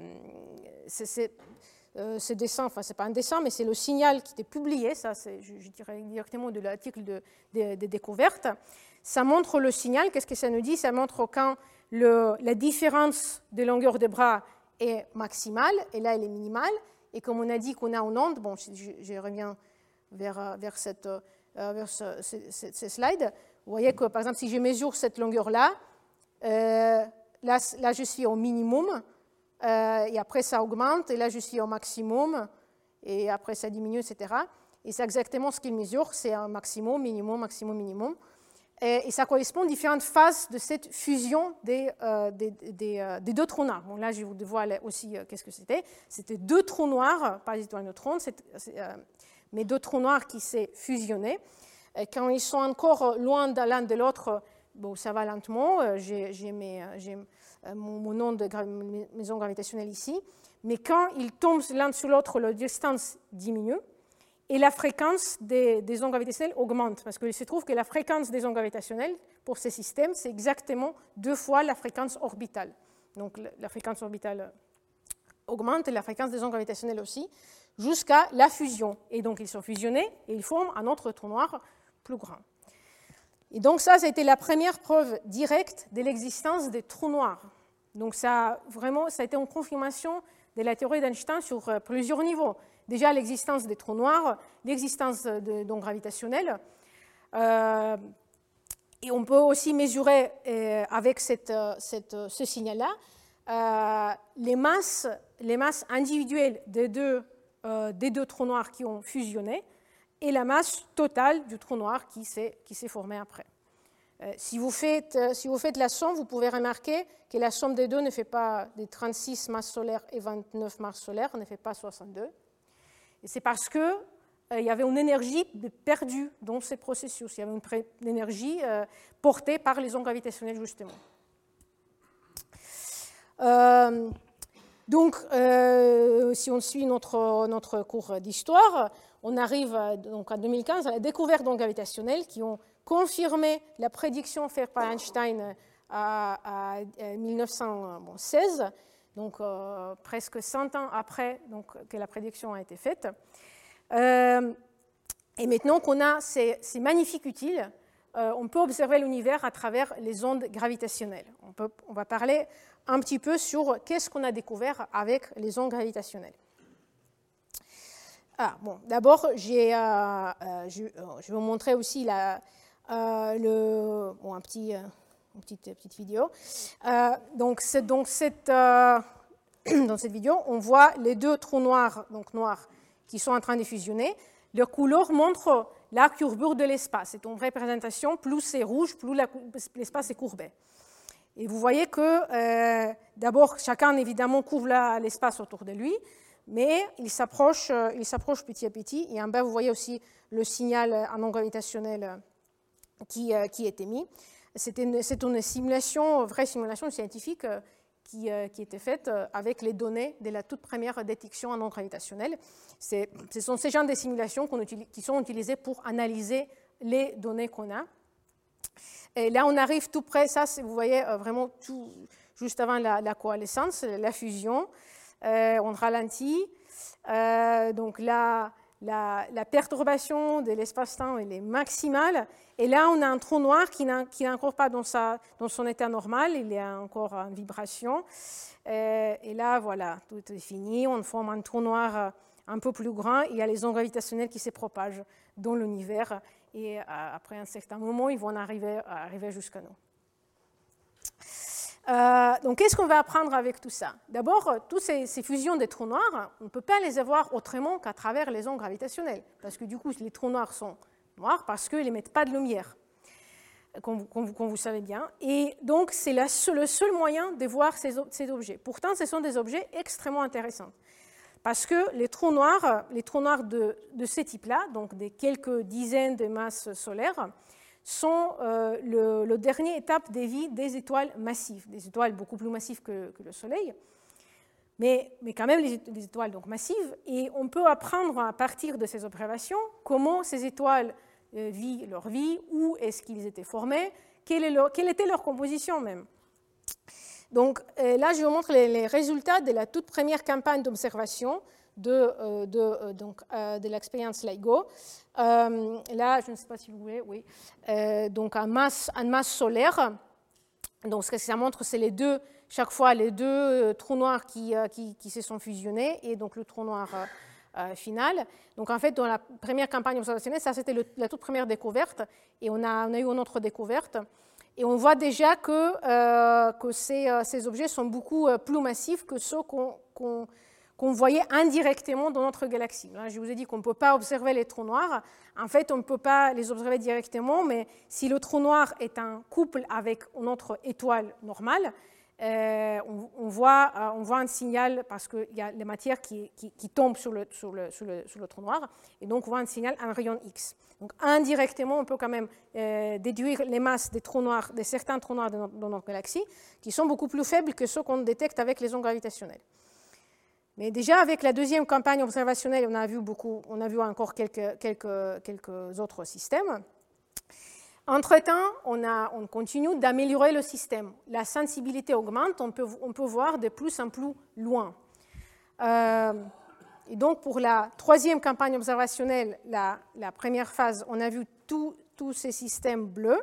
Speaker 2: c'est, euh, ce dessin, enfin c'est pas un dessin, mais c'est le signal qui était publié, ça, je, je dirais directement de l'article de, de, de découverte. Ça montre le signal. Qu'est-ce que ça nous dit? Ça montre quand le, la différence de longueur de bras est maximale, et là elle est minimale. Et comme on a dit qu'on a une onde, bon, je, je reviens vers, vers, cette, vers ce, ce, ce, ce slide. Vous voyez que par exemple, si je mesure cette longueur-là, euh, là, là je suis au minimum, euh, et après ça augmente, et là je suis au maximum, et après ça diminue, et cetera. Et c'est exactement ce qu'il mesure, c'est un maximum, minimum, maximum, minimum. Et ça correspond aux différentes phases de cette fusion des, euh, des, des, euh, des deux trous noirs. Bon, là, je vous dévoile aussi euh, qu'est-ce que c'était. C'était deux trous noirs, pas des étoiles neutrons, euh, mais deux trous noirs qui s'est fusionnés. Et quand ils sont encore loin de l'un de l'autre, bon, ça va lentement. J'ai mon, mon nom de maison gravitationnelle ici. Mais quand ils tombent l'un sur l'autre, la distance diminue. Et la fréquence des, des ondes gravitationnelles augmente, parce qu'il se trouve que la fréquence des ondes gravitationnelles pour ces systèmes, c'est exactement deux fois la fréquence orbitale. Donc la fréquence orbitale augmente et la fréquence des ondes gravitationnelles aussi, jusqu'à la fusion. Et donc ils sont fusionnés et ils forment un autre trou noir plus grand. Et donc ça, ça a été la première preuve directe de l'existence des trous noirs. Donc ça, vraiment, ça a été une confirmation de la théorie d'Einstein sur plusieurs niveaux. Déjà, l'existence des trous noirs, l'existence d'ondes gravitationnelles. Euh, et on peut aussi mesurer euh, avec cette, cette, ce signal-là euh, les, masses, les masses individuelles des deux, euh, des deux trous noirs qui ont fusionné et la masse totale du trou noir qui s'est formé après. Euh, si, vous faites, euh, si vous faites la somme, vous pouvez remarquer que la somme des deux ne fait pas des trente-six masses solaires et vingt-neuf masses solaires, ne fait pas soixante-deux. Et c'est parce que il y avait une énergie perdue dans ces processus. Il y avait une, une énergie euh, portée par les ondes gravitationnelles, justement. Euh, donc, euh, si on suit notre, notre cours d'histoire, on arrive à, donc en deux mille quinze à la découverte d'ondes gravitationnelles qui ont confirmé la prédiction faite par Einstein à, à, à mille neuf cent seize, donc euh, presque cent ans après donc, que la prédiction a été faite. Euh, et maintenant qu'on a ces, ces magnifiques utiles, euh, on peut observer l'univers à travers les ondes gravitationnelles. On, peut, on va parler un petit peu sur qu'est-ce qu'on a découvert avec les ondes gravitationnelles. Ah, bon, d'abord, j'ai, euh, euh, je, je vais vous montrer aussi la, euh, le, bon, un petit, euh, une petite, petite vidéo. Euh, donc, c'est, donc cette, euh, dans cette vidéo, on voit les deux trous noirs, donc noirs, qui sont en train de fusionner. Leur couleur montre la courbure de l'espace. C'est une représentation, plus c'est rouge, plus la, l'espace est courbé. Et vous voyez que, euh, d'abord, chacun, évidemment, couvre la, l'espace autour de lui, mais il s'approche, il s'approche petit à petit. Et en bas, vous voyez aussi le signal en ondes gravitationnelles qui, qui est émis. C'est une, c'est une simulation, une vraie simulation scientifique qui, qui était faite avec les données de la toute première détection en ondes gravitationnelles. C'est, ce sont ces genres de simulations qu'on utilise, qui sont utilisées pour analyser les données qu'on a. Et là, on arrive tout près, ça, vous voyez vraiment tout juste avant la, la coalescence, la fusion. Euh, on ralentit. Euh, donc là, la, la perturbation de l'espace-temps elle est maximale. Et là, on a un trou noir qui n'est encore pas dans, sa, dans son état normal, il est encore en vibration. Euh, et là, voilà, tout est fini. On forme un trou noir un peu plus grand. Il y a les ondes gravitationnelles qui se propagent dans l'univers. Et après un certain moment, ils vont arriver, arriver jusqu'à nous. Euh, donc, qu'est-ce qu'on va apprendre avec tout ça? D'abord, toutes ces, ces fusions des trous noirs, on ne peut pas les avoir autrement qu'à travers les ondes gravitationnelles. Parce que du coup, les trous noirs sont noirs parce qu'ils n'émettent pas de lumière, comme, comme, comme vous savez bien. Et donc, c'est la, le seul moyen de voir ces, ces objets. Pourtant, ce sont des objets extrêmement intéressants. Parce que les trous noirs, les trous noirs de, de ce type-là, donc des quelques dizaines de masses solaires, sont euh, le, le dernière étape de vie des étoiles massives, des étoiles beaucoup plus massives que, que le Soleil, mais, mais quand même les, les étoiles donc massives. Et on peut apprendre à partir de ces observations comment ces étoiles euh, vivent leur vie, où est-ce qu'ils étaient formés, quelle, est leur, quelle était leur composition même. Donc euh, là, je vous montre les, les résultats de la toute première campagne d'observation de, euh, de, euh, donc, euh, de l'expérience LIGO. Euh, là, je ne sais pas si vous voulez, oui. Euh, donc en masse, en masse solaire. Donc ce que ça montre, c'est les deux, chaque fois les deux euh, trous noirs qui, euh, qui, qui se sont fusionnés et donc le trou noir euh, euh, final. Donc en fait, dans la première campagne observationnelle, ça c'était le, la toute première découverte et on a, on a eu une autre découverte. Et on voit déjà que, euh, que ces, euh, ces objets sont beaucoup euh, plus massifs que ceux qu'on, qu'on, qu'on voyait indirectement dans notre galaxie. Là, je vous ai dit qu'on ne peut pas observer les trous noirs. En fait, on ne peut pas les observer directement, mais si le trou noir est un couple avec une autre étoile normale, euh, on, on, voit, euh, on voit un signal parce qu'il y a la matière qui, qui, qui tombe sur le, sur, le, sur, le, sur le trou noir, et donc on voit un signal en rayon X. Donc indirectement, on peut quand même euh, déduire les masses des trous noirs, de certains trous noirs de notre, dans notre galaxie, qui sont beaucoup plus faibles que ceux qu'on détecte avec les ondes gravitationnelles. Mais déjà, avec la deuxième campagne observationnelle, on a vu, beaucoup, on a vu encore quelques, quelques, quelques autres systèmes. Entre-temps, on, a, on continue d'améliorer le système. La sensibilité augmente, on peut, on peut voir de plus en plus loin. Euh, et donc, pour la troisième campagne observationnelle, la, la première phase, on a vu tous ces systèmes bleus.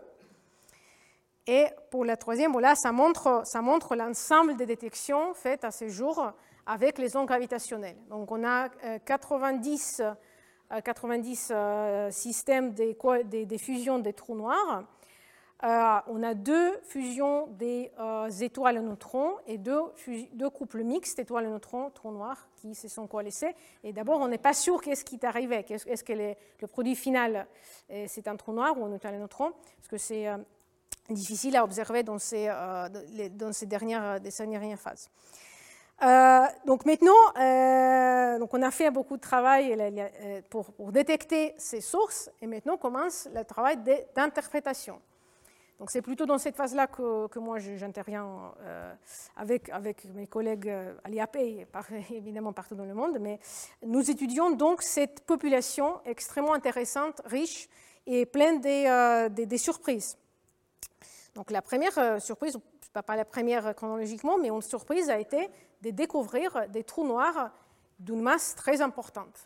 Speaker 2: Et pour la troisième, là, ça montre, ça montre l'ensemble des détections faites à ce jour avec les ondes gravitationnelles. Donc, on a quatre-vingt-dix, quatre-vingt-dix euh, systèmes de, de, de fusion des trous noirs. Euh, on a deux fusions des euh, étoiles à neutrons et deux, deux couples mixtes, étoiles à neutrons, trous noirs, qui se sont coalescés. Et d'abord, on n'est pas sûr qu'est-ce qui est arrivé. Est-ce que les, le produit final, c'est un trou noir ou une étoile à neutrons? Parce que c'est euh, difficile à observer dans ces, euh, dans ces, dernières, ces dernières phases. Euh, donc maintenant, euh, donc on a fait beaucoup de travail pour, pour détecter ces sources, et maintenant commence le travail d'interprétation. Donc c'est plutôt dans cette phase-là que, que moi j'interviens euh, avec, avec mes collègues à l'I A P et par, évidemment partout dans le monde, mais nous étudions donc cette population extrêmement intéressante, riche et pleine des, euh, des, des surprises. Donc la première euh, surprise, pas la première chronologiquement, mais une surprise a été de découvrir des trous noirs d'une masse très importante,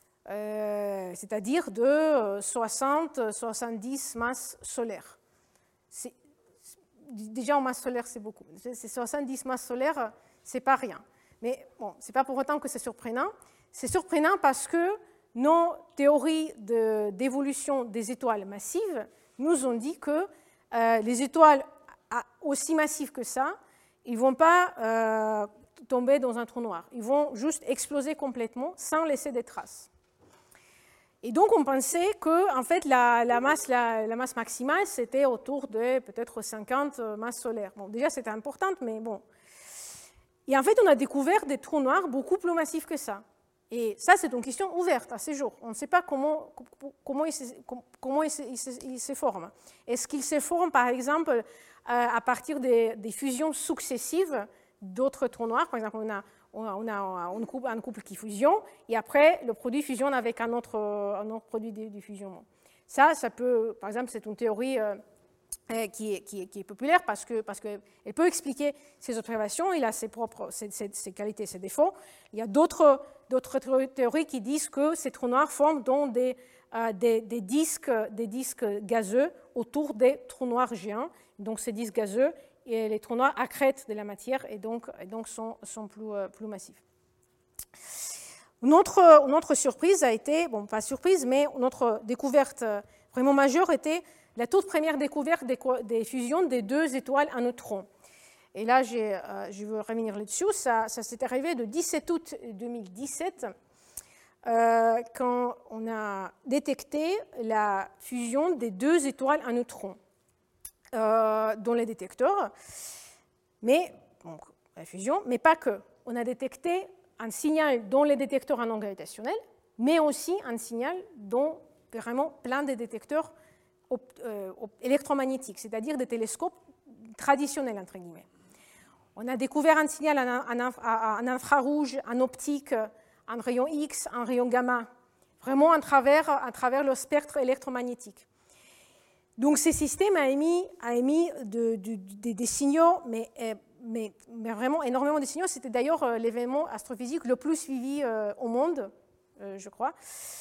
Speaker 2: euh, c'est-à-dire de soixante à soixante-dix masses solaires. C'est, déjà en masse solaire, c'est beaucoup. Ces soixante-dix masses solaires, c'est pas rien. Mais bon, c'est pas pour autant que c'est surprenant. C'est surprenant parce que nos théories de, d'évolution des étoiles massives nous ont dit que euh, les étoiles aussi massives que ça, ils ne vont pas euh, tomber dans un trou noir. Ils vont juste exploser complètement sans laisser des traces. Et donc, on pensait que en fait, la, la, masse, la, la masse maximale, c'était autour de peut-être cinquante masses solaires. Bon, déjà, c'était important, mais bon. Et en fait, on a découvert des trous noirs beaucoup plus massifs que ça. Et ça, c'est une question ouverte à ce jour. On ne sait pas comment, comment, ils, se, comment ils, se, ils, se, ils se forment. Est-ce qu'ils se forment, par exemple, à partir des, des fusions successives d'autres trous noirs? Par exemple, on a, on a un, couple, un couple qui fusionne, et après, le produit fusionne avec un autre, un autre produit de, de fusionnement. Ça, ça peut, par exemple, c'est une théorie euh, qui, est, qui, est, qui est populaire parce qu'elle parce que peut expliquer ses observations, il a ses propres ses, ses, ses qualités, ses défauts. Il y a d'autres théories qui disent que ces trous noirs forment dans des, euh, des, des, disques, des disques gazeux autour des trous noirs géants. Donc, ces disques gazeux, et les trous noirs accrètent de la matière et donc, et donc sont, sont plus, euh, plus massifs. Une autre, une autre surprise a été, bon, pas surprise, mais une autre découverte vraiment majeure était la toute première découverte des, des fusions des deux étoiles à neutrons. Et là, euh, je veux revenir là-dessus. Ça, ça s'est arrivé le dix-sept août deux mille dix-sept, euh, quand on a détecté la fusion des deux étoiles à neutrons euh, dans les détecteurs. Mais, donc, la fusion, mais pas que. On a détecté un signal dans les détecteurs à non gravitationnels, mais aussi un signal dans vraiment plein de détecteurs euh, électromagnétiques, c'est-à-dire des télescopes traditionnels, entre guillemets. On a découvert un signal en infrarouge, en optique, en rayon X, en rayon gamma, vraiment à travers, à travers le spectre électromagnétique. Donc, ce système a émis, a émis de, de, de, des signaux, mais, mais, mais vraiment énormément de signaux. C'était d'ailleurs l'événement astrophysique le plus suivi euh, au monde, euh, je crois,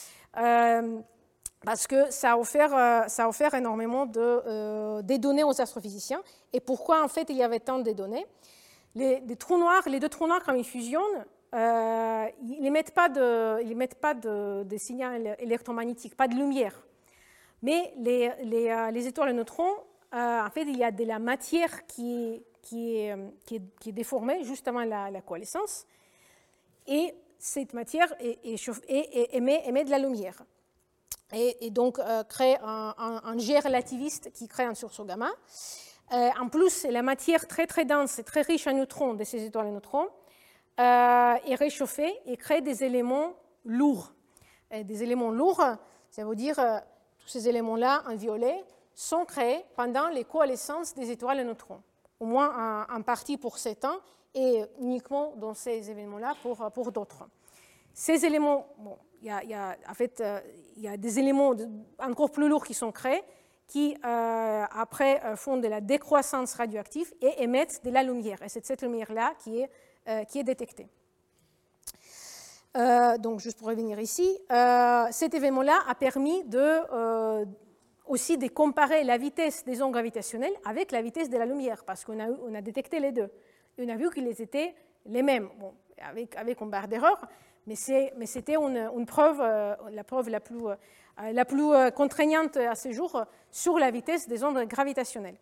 Speaker 2: euh, parce que ça a offert, euh, ça a offert énormément de, euh, des données aux astrophysiciens. Et pourquoi, en fait, il y avait tant de données? Les, les trous noirs, les deux trous noirs, quand ils fusionnent, euh, ils n'émettent pas de, ils n'émettent pas de, de signal électromagnétique, pas de lumière. Mais les, les, les étoiles à neutrons, euh, en fait, il y a de la matière qui est, qui est, qui est, qui est déformée juste avant la, la coalescence, et cette matière est, est, est, émet, émet de la lumière. Et, et donc euh, crée un, un, un jet relativiste qui crée un sursaut gamma. Euh, en plus, la matière très très dense et très riche en neutrons de ces étoiles à neutrons euh, est réchauffée et crée des éléments lourds. Et des éléments lourds, ça veut dire euh, tous ces éléments-là en violet sont créés pendant les coalescences des étoiles à neutrons, au moins en, en partie pour certains et uniquement dans ces événements-là pour, pour d'autres. Ces éléments, bon, il y a, il y a, en fait, euh, il y a des éléments de, encore plus lourds qui sont créés, qui euh, après font de la décroissance radioactive et émettent de la lumière. Et c'est cette lumière-là qui est, euh, qui est détectée. Euh, donc, juste pour revenir ici, euh, cet événement-là a permis de, euh, aussi de comparer la vitesse des ondes gravitationnelles avec la vitesse de la lumière, parce qu'on a, on a détecté les deux. Et on a vu qu'ils étaient les mêmes, bon, avec, avec une barre d'erreur, mais, c'est, mais c'était une, une preuve, euh, la preuve la plus, euh, la plus euh, contraignante à ce jour euh, sur la vitesse des ondes gravitationnelles.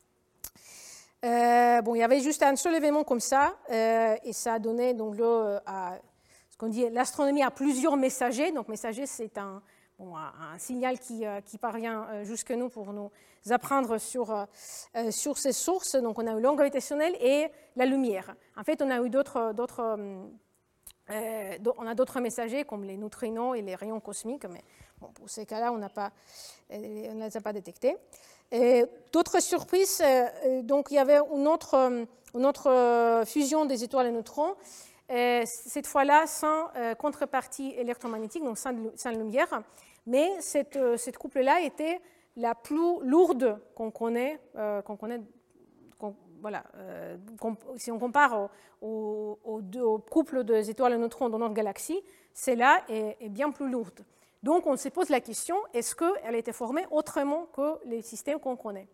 Speaker 2: Euh, bon, il y avait juste un seul événement comme ça, euh, et ça a donné donc, le, à, ce qu'on dit l'astronomie à plusieurs messagers. Donc, messager, c'est un, bon, un signal qui, euh, qui parvient euh, jusque nous pour nous apprendre sur, euh, sur ces sources. Donc on a eu l'onde gravitationnelle et la lumière. En fait, on a eu d'autres, d'autres, euh, on a d'autres messagers comme les neutrinos et les rayons cosmiques, mais bon, pour ces cas-là, on n'a pas, on ne les a pas détectés. Et d'autres surprises, euh, donc il y avait une autre, une autre fusion des étoiles et neutrons. Et cette fois-là sans euh, contrepartie électromagnétique, donc sans, sans lumière, mais cette, euh, cette couple-là était la plus lourde qu'on connaît, euh, qu'on connaît qu'on, voilà, euh, si on compare au, au, au, au couple des étoiles et neutrons dans notre galaxie, celle-là est, est bien plus lourde. Donc on se pose la question, est-ce qu'elle a été formée autrement que les systèmes qu'on connaît?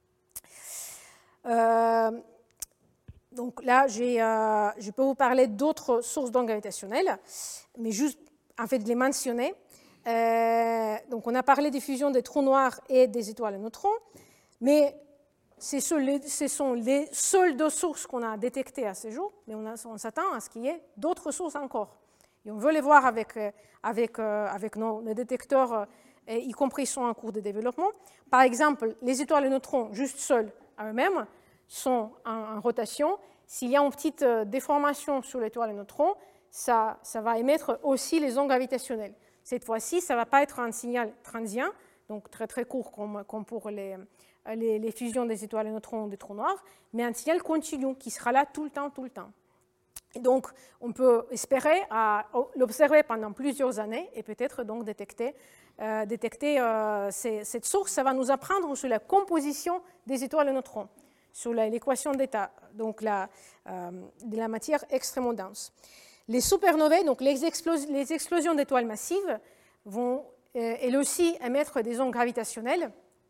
Speaker 2: euh, Donc là, j'ai, euh, je peux vous parler d'autres sources d'ondes gravitationnelles, mais juste en fait de les mentionner. Euh, donc on a parlé des fusions des trous noirs et des étoiles et neutrons, mais ce sont les, ce sont les seules deux sources qu'on a détectées à ce jour, mais on, a, on s'attend à ce qu'il y ait d'autres sources encore. Et on veut les voir avec, avec, avec nos, nos détecteurs, y compris sont en cours de développement. Par exemple, les étoiles et neutrons, juste seuls à eux-mêmes, sont en, en rotation. S'il y a une petite déformation sur l'étoile et neutrons, ça, ça va émettre aussi les ondes gravitationnelles. Cette fois-ci, ça ne va pas être un signal transient, donc très très court comme, comme pour les, les, les fusions des étoiles et neutrons ou des trous noirs, mais un signal continu qui sera là tout le temps, tout le temps. Et donc, on peut espérer à l'observer pendant plusieurs années et peut-être donc détecter, euh, détecter euh, ces, cette source. Ça va nous apprendre sur la composition des étoiles et neutrons, sur l'équation d'état, donc la, euh, de la matière extrêmement dense. Les supernovae, donc les, explos les explosions d'étoiles massives, vont euh, elles aussi émettre des ondes gravitationnelles.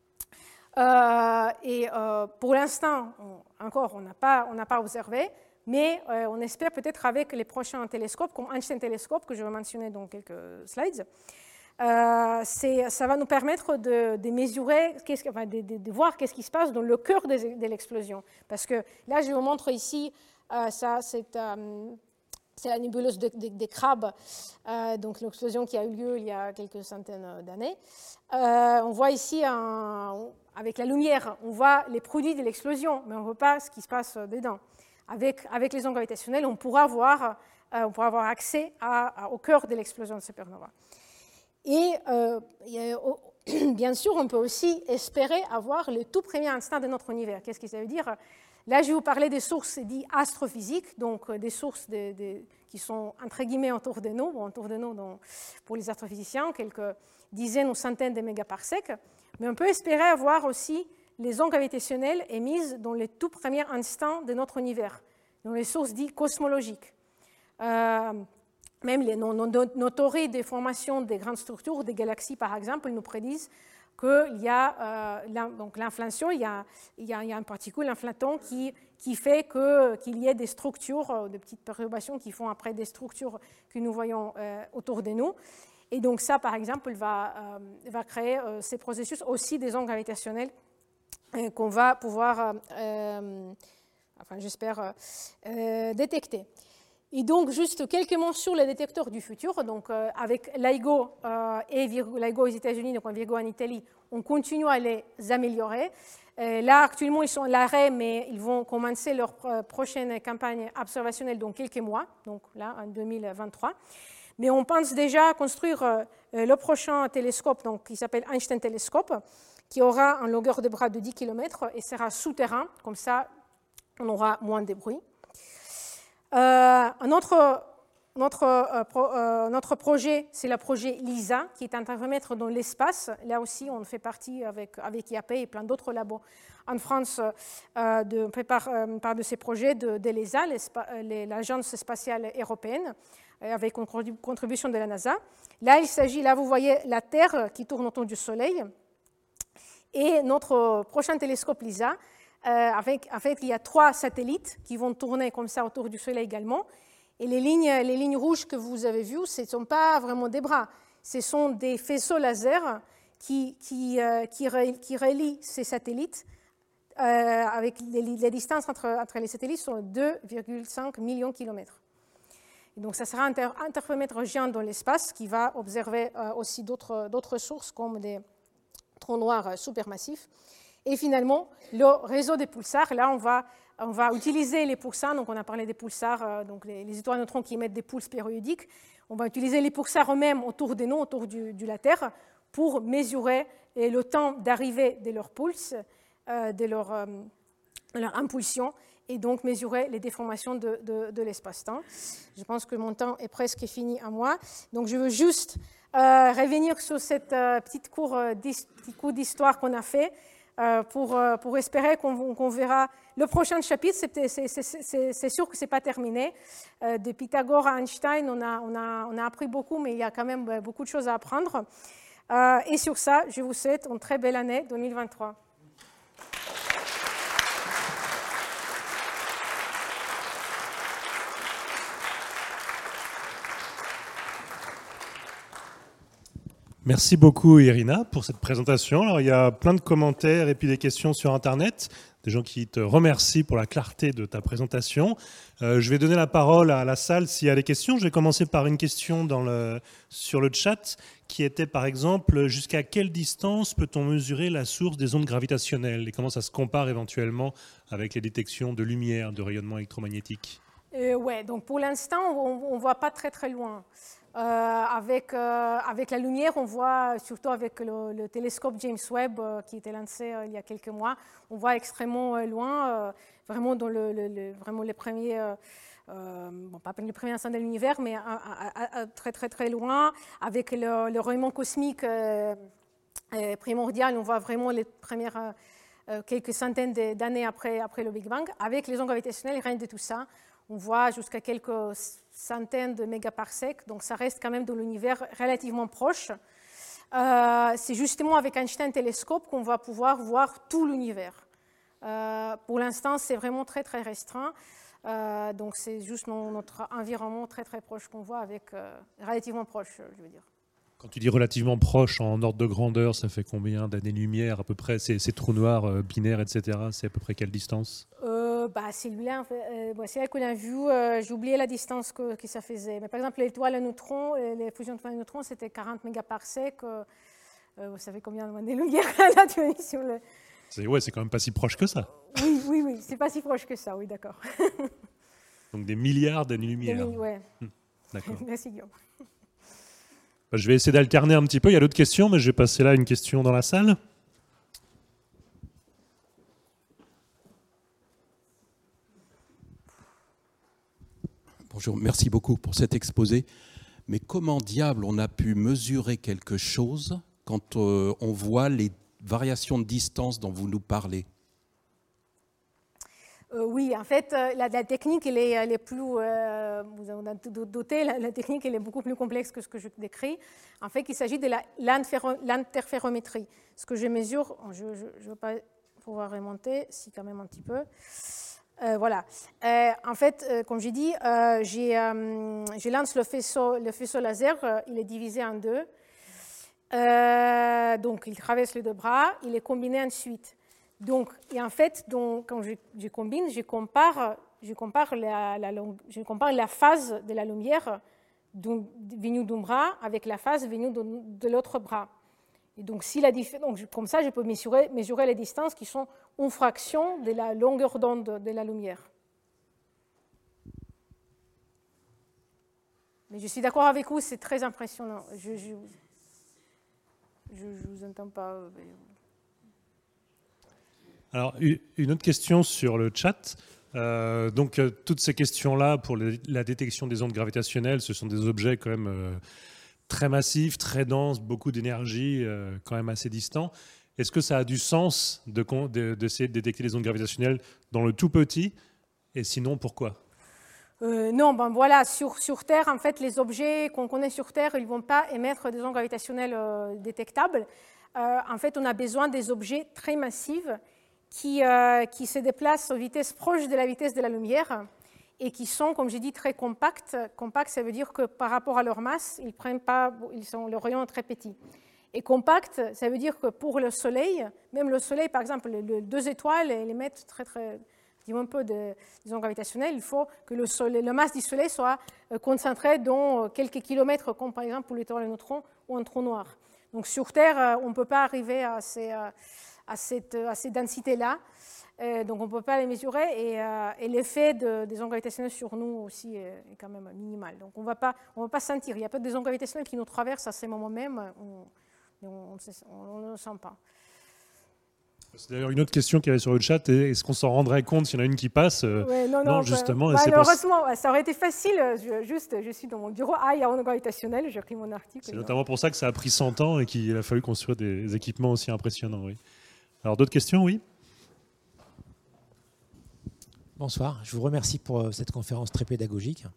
Speaker 2: Euh, et euh, pour l'instant, encore, on n'a pas, on n'a pas observé, mais euh, on espère peut-être avec les prochains télescopes, comme Einstein Telescope, que je vais mentionner dans quelques slides, euh, ça va nous permettre de, de mesurer, enfin, de, de, de voir qu'est-ce qui se passe dans le cœur de, de l'explosion. Parce que là, je vous montre ici, euh, ça, c'est euh, la nébuleuse des de, de crabes, euh, donc l'explosion qui a eu lieu il y a quelques centaines d'années. Euh, on voit ici, un, avec la lumière, on voit les produits de l'explosion, mais on ne voit pas ce qui se passe dedans. Avec, avec les ondes gravitationnelles, on pourra avoir, euh, on pourra avoir accès à, à, au cœur de l'explosion de supernova. Et euh, bien sûr, on peut aussi espérer avoir le tout premier instant de notre univers. Qu'est-ce que ça veut dire? Là, je vais vous parler des sources dites astrophysiques, donc des sources de, de, qui sont entre guillemets autour de nous, bon, autour de nous donc, pour les astrophysiciens, quelques dizaines ou centaines de mégaparsecs. Mais on peut espérer avoir aussi les ondes gravitationnelles émises dans les tout premiers instants de notre univers, dans les sources dites cosmologiques. Euh, même les, nos, nos, nos théories des formations des grandes structures, des galaxies par exemple, nous prédisent qu'il y a euh, donc l'inflation, il y a, il y a, il y a en particulier l'inflaton qui, qui fait que, qu'il y ait des structures, des petites perturbations qui font après des structures que nous voyons euh, autour de nous. Et donc ça, par exemple, va, euh, va créer euh, ces processus aussi des ondes gravitationnelles qu'on va pouvoir, euh, enfin j'espère, euh, détecter. Et donc, juste quelques mots sur les détecteurs du futur. Donc, euh, avec LIGO euh, et Virgo, LIGO aux États-Unis, donc Virgo en Italie, on continue à les améliorer. Euh, là, actuellement, ils sont à l'arrêt, mais ils vont commencer leur euh, prochaine campagne observationnelle dans quelques mois, donc là, en deux mille vingt-trois. Mais on pense déjà construire euh, le prochain télescope, donc, qui s'appelle Einstein Telescope, qui aura une longueur de bras de dix kilomètres et sera souterrain, comme ça on aura moins de bruit. Euh, un autre, notre, euh, pro, euh, notre projet, c'est le projet LISA, qui est un thermomètre dans l'espace. Là aussi, on fait partie avec, avec I A P et plein d'autres labos en France euh, de, par, euh, par de ces projets de, de l'E S A, l'Agence spatiale européenne, avec une contribution de la NASA. Là, il s'agit, là vous voyez la Terre qui tourne autour du Soleil. Et notre prochain télescope LISA, euh, avec, en fait, il y a trois satellites qui vont tourner comme ça autour du Soleil également. Et les lignes, les lignes rouges que vous avez vues, ce ne sont pas vraiment des bras, ce sont des faisceaux laser qui, qui, euh, qui, relient, qui relient ces satellites. Euh, avec les, les distances entre, entre les satellites sont deux virgule cinq millions de kilomètres. Et donc, ça sera un inter interféromètre géant dans l'espace qui va observer euh, aussi d'autres sources comme des trous noirs supermassifs. Et finalement, le réseau des pulsars, là, on va, on va utiliser les pulsars. Donc, on a parlé des pulsars, euh, donc les, les étoiles à neutrons qui émettent des pulses périodiques. On va utiliser les pulsars eux-mêmes autour de nous, autour du, du la Terre, pour mesurer le temps d'arrivée de leurs pulses, euh, de leur, euh, leur impulsion, et donc mesurer les déformations de, de, de l'espace-temps. Je pense que mon temps est presque fini à moi. Donc, je veux juste euh, revenir sur cette euh, petite cours, euh, petit cours d'histoire qu'on a fait euh, pour, euh, pour espérer qu'on qu'on verra le prochain chapitre. C'est sûr que ce n'est pas terminé. Euh, de Pythagore à Einstein, on a, on, a, on a appris beaucoup, mais il y a quand même beaucoup de choses à apprendre. Euh, et sur ça, je vous souhaite une très belle année deux mille vingt-trois.
Speaker 1: Merci beaucoup Irina pour cette présentation. Alors, il y a plein de commentaires et puis des questions sur Internet, des gens qui te remercient pour la clarté de ta présentation. Euh, je vais donner la parole à la salle s'il y a des questions. Je vais commencer par une question dans le, sur le chat qui était par exemple jusqu'à quelle distance peut-on mesurer la source des ondes gravitationnelles et comment ça se compare éventuellement avec les détections de lumière, de rayonnement électromagnétique?
Speaker 2: euh, Ouais, donc pour l'instant, on ne voit pas très très loin. Euh, avec, euh, avec la lumière, on voit, surtout avec le, le télescope James Webb euh, qui était lancé euh, il y a quelques mois, on voit extrêmement euh, loin, euh, vraiment dans le, le, le, vraiment les premiers, euh, euh, bon, pas les premiers instants de l'univers, mais à, à, à, très très très loin. Avec le, le rayonnement cosmique euh, euh, primordial, on voit vraiment les premières euh, quelques centaines d'années après, après le Big Bang. Avec les ondes gravitationnelles, rien de tout ça. On voit jusqu'à quelques centaines de mégaparsecs, donc ça reste quand même dans l'univers relativement proche. Euh, c'est justement avec Einstein Télescope qu'on va pouvoir voir tout l'univers. Euh, pour l'instant, c'est vraiment très très restreint, euh, donc c'est juste notre environnement très très proche qu'on voit, avec euh, relativement proche, je veux dire.
Speaker 1: Quand tu dis relativement proche, en ordre de grandeur, ça fait combien d'années-lumière à peu près? Ces, ces trous noirs euh, binaires, et cetera, c'est à peu près quelle distance?
Speaker 2: euh, bah, Celui-là, en fait, euh, bah, c'est là qu'on a vu, euh, j'ai oublié la distance que, que ça faisait. Mais par exemple, l'étoile à neutrons, les fusions d'étoiles à neutrons, c'était quarante mégaparsecs. Euh, euh, vous savez combien d'années-lumière là, tu as mis sur le...
Speaker 1: C'est ouais, c'est quand même pas si proche que ça.
Speaker 2: Oui, oui, oui, c'est pas si proche que ça, oui, d'accord.
Speaker 1: Donc des milliards d'années-lumière.
Speaker 2: Oui, ouais.
Speaker 1: Hum, d'accord.
Speaker 2: Merci Guillaume.
Speaker 1: Je vais essayer d'alterner un petit peu. Il y a d'autres questions, mais je vais passer là une question dans la salle.
Speaker 3: Bonjour, merci beaucoup pour cet exposé. Mais comment diable on a pu mesurer quelque chose quand euh, on voit les variations de distance dont vous nous parlez?
Speaker 2: Euh, oui, en fait, la, la technique, elle est, elle est plus, euh, vous en avez douté, la, la technique, elle est beaucoup plus complexe que ce que je décris. En fait, il s'agit de l'interférométrie. Ce que je mesure, je ne vais pas pouvoir remonter, si quand même un petit peu. Euh, voilà. Euh, en fait, euh, comme j'ai dit, euh, euh, je lance le faisceau, le faisceau laser, euh, il est divisé en deux. Euh, donc, il traverse les deux bras, il est combiné ensuite. Donc, et en fait, donc, quand je, je combine, je compare, je, compare la, la, je compare la phase de la lumière venue d'un bras avec la phase venue de, de l'autre bras. Et donc, si la, donc, comme ça, je peux mesurer, mesurer les distances qui sont une fraction de la longueur d'onde de la lumière. Mais je suis d'accord avec vous, c'est très impressionnant. Je ne vous entends pas. Mais...
Speaker 1: Alors, une autre question sur le chat. Euh, donc, euh, toutes ces questions-là pour les, la détection des ondes gravitationnelles, ce sont des objets quand même euh, très massifs, très denses, beaucoup d'énergie, euh, quand même assez distants. Est-ce que ça a du sens d'essayer de, de, de détecter les ondes gravitationnelles dans le tout petit? Et sinon, pourquoi?
Speaker 2: euh, Non, ben voilà, sur, sur Terre, en fait, les objets qu'on connaît sur Terre, ils ne vont pas émettre des ondes gravitationnelles euh, détectables. Euh, en fait, on a besoin des objets très massifs Qui, euh, qui se déplacent aux vitesses proches de la vitesse de la lumière et qui sont, comme j'ai dit, très compacts. Compact, ça veut dire que par rapport à leur masse, ils prennent pas, ils sont, le rayon est très petit. Et compact, ça veut dire que pour le Soleil, même le Soleil, par exemple, les deux étoiles, elles émettent très, très, effectivement un peu de, des ondes gravitationnelles, il faut que le, soleil, le masse du Soleil soit euh, concentré dans quelques kilomètres, comme par exemple pour l'étoile à neutrons ou un trou noir. Donc sur Terre, euh, on ne peut pas arriver à ces, euh, à cette, à ces densités-là. Euh, donc on ne peut pas les mesurer et, euh, et l'effet de, des ondes gravitationnelles sur nous aussi est, est quand même minimal. Donc on ne va pas sentir. Il y a peut-être des ondes gravitationnelles qui nous traversent à ces moments même, on, on, on ne le sent pas.
Speaker 1: C'est d'ailleurs une autre question qu'il y avait sur le chat, est-ce qu'on s'en rendrait compte s'il y en a une qui passe?
Speaker 2: ouais, Non, non,
Speaker 1: non justement.
Speaker 2: Bah, malheureusement, pour... ça aurait été facile. Je, juste, je suis dans mon bureau, ah, il y a ondes gravitationnelles, j'ai écrit mon article.
Speaker 1: C'est notamment pour ça que ça a pris cent ans et qu'il a fallu construire des équipements aussi impressionnants. Oui. Alors d'autres questions, oui?
Speaker 4: Bonsoir, je vous remercie pour cette conférence très pédagogique.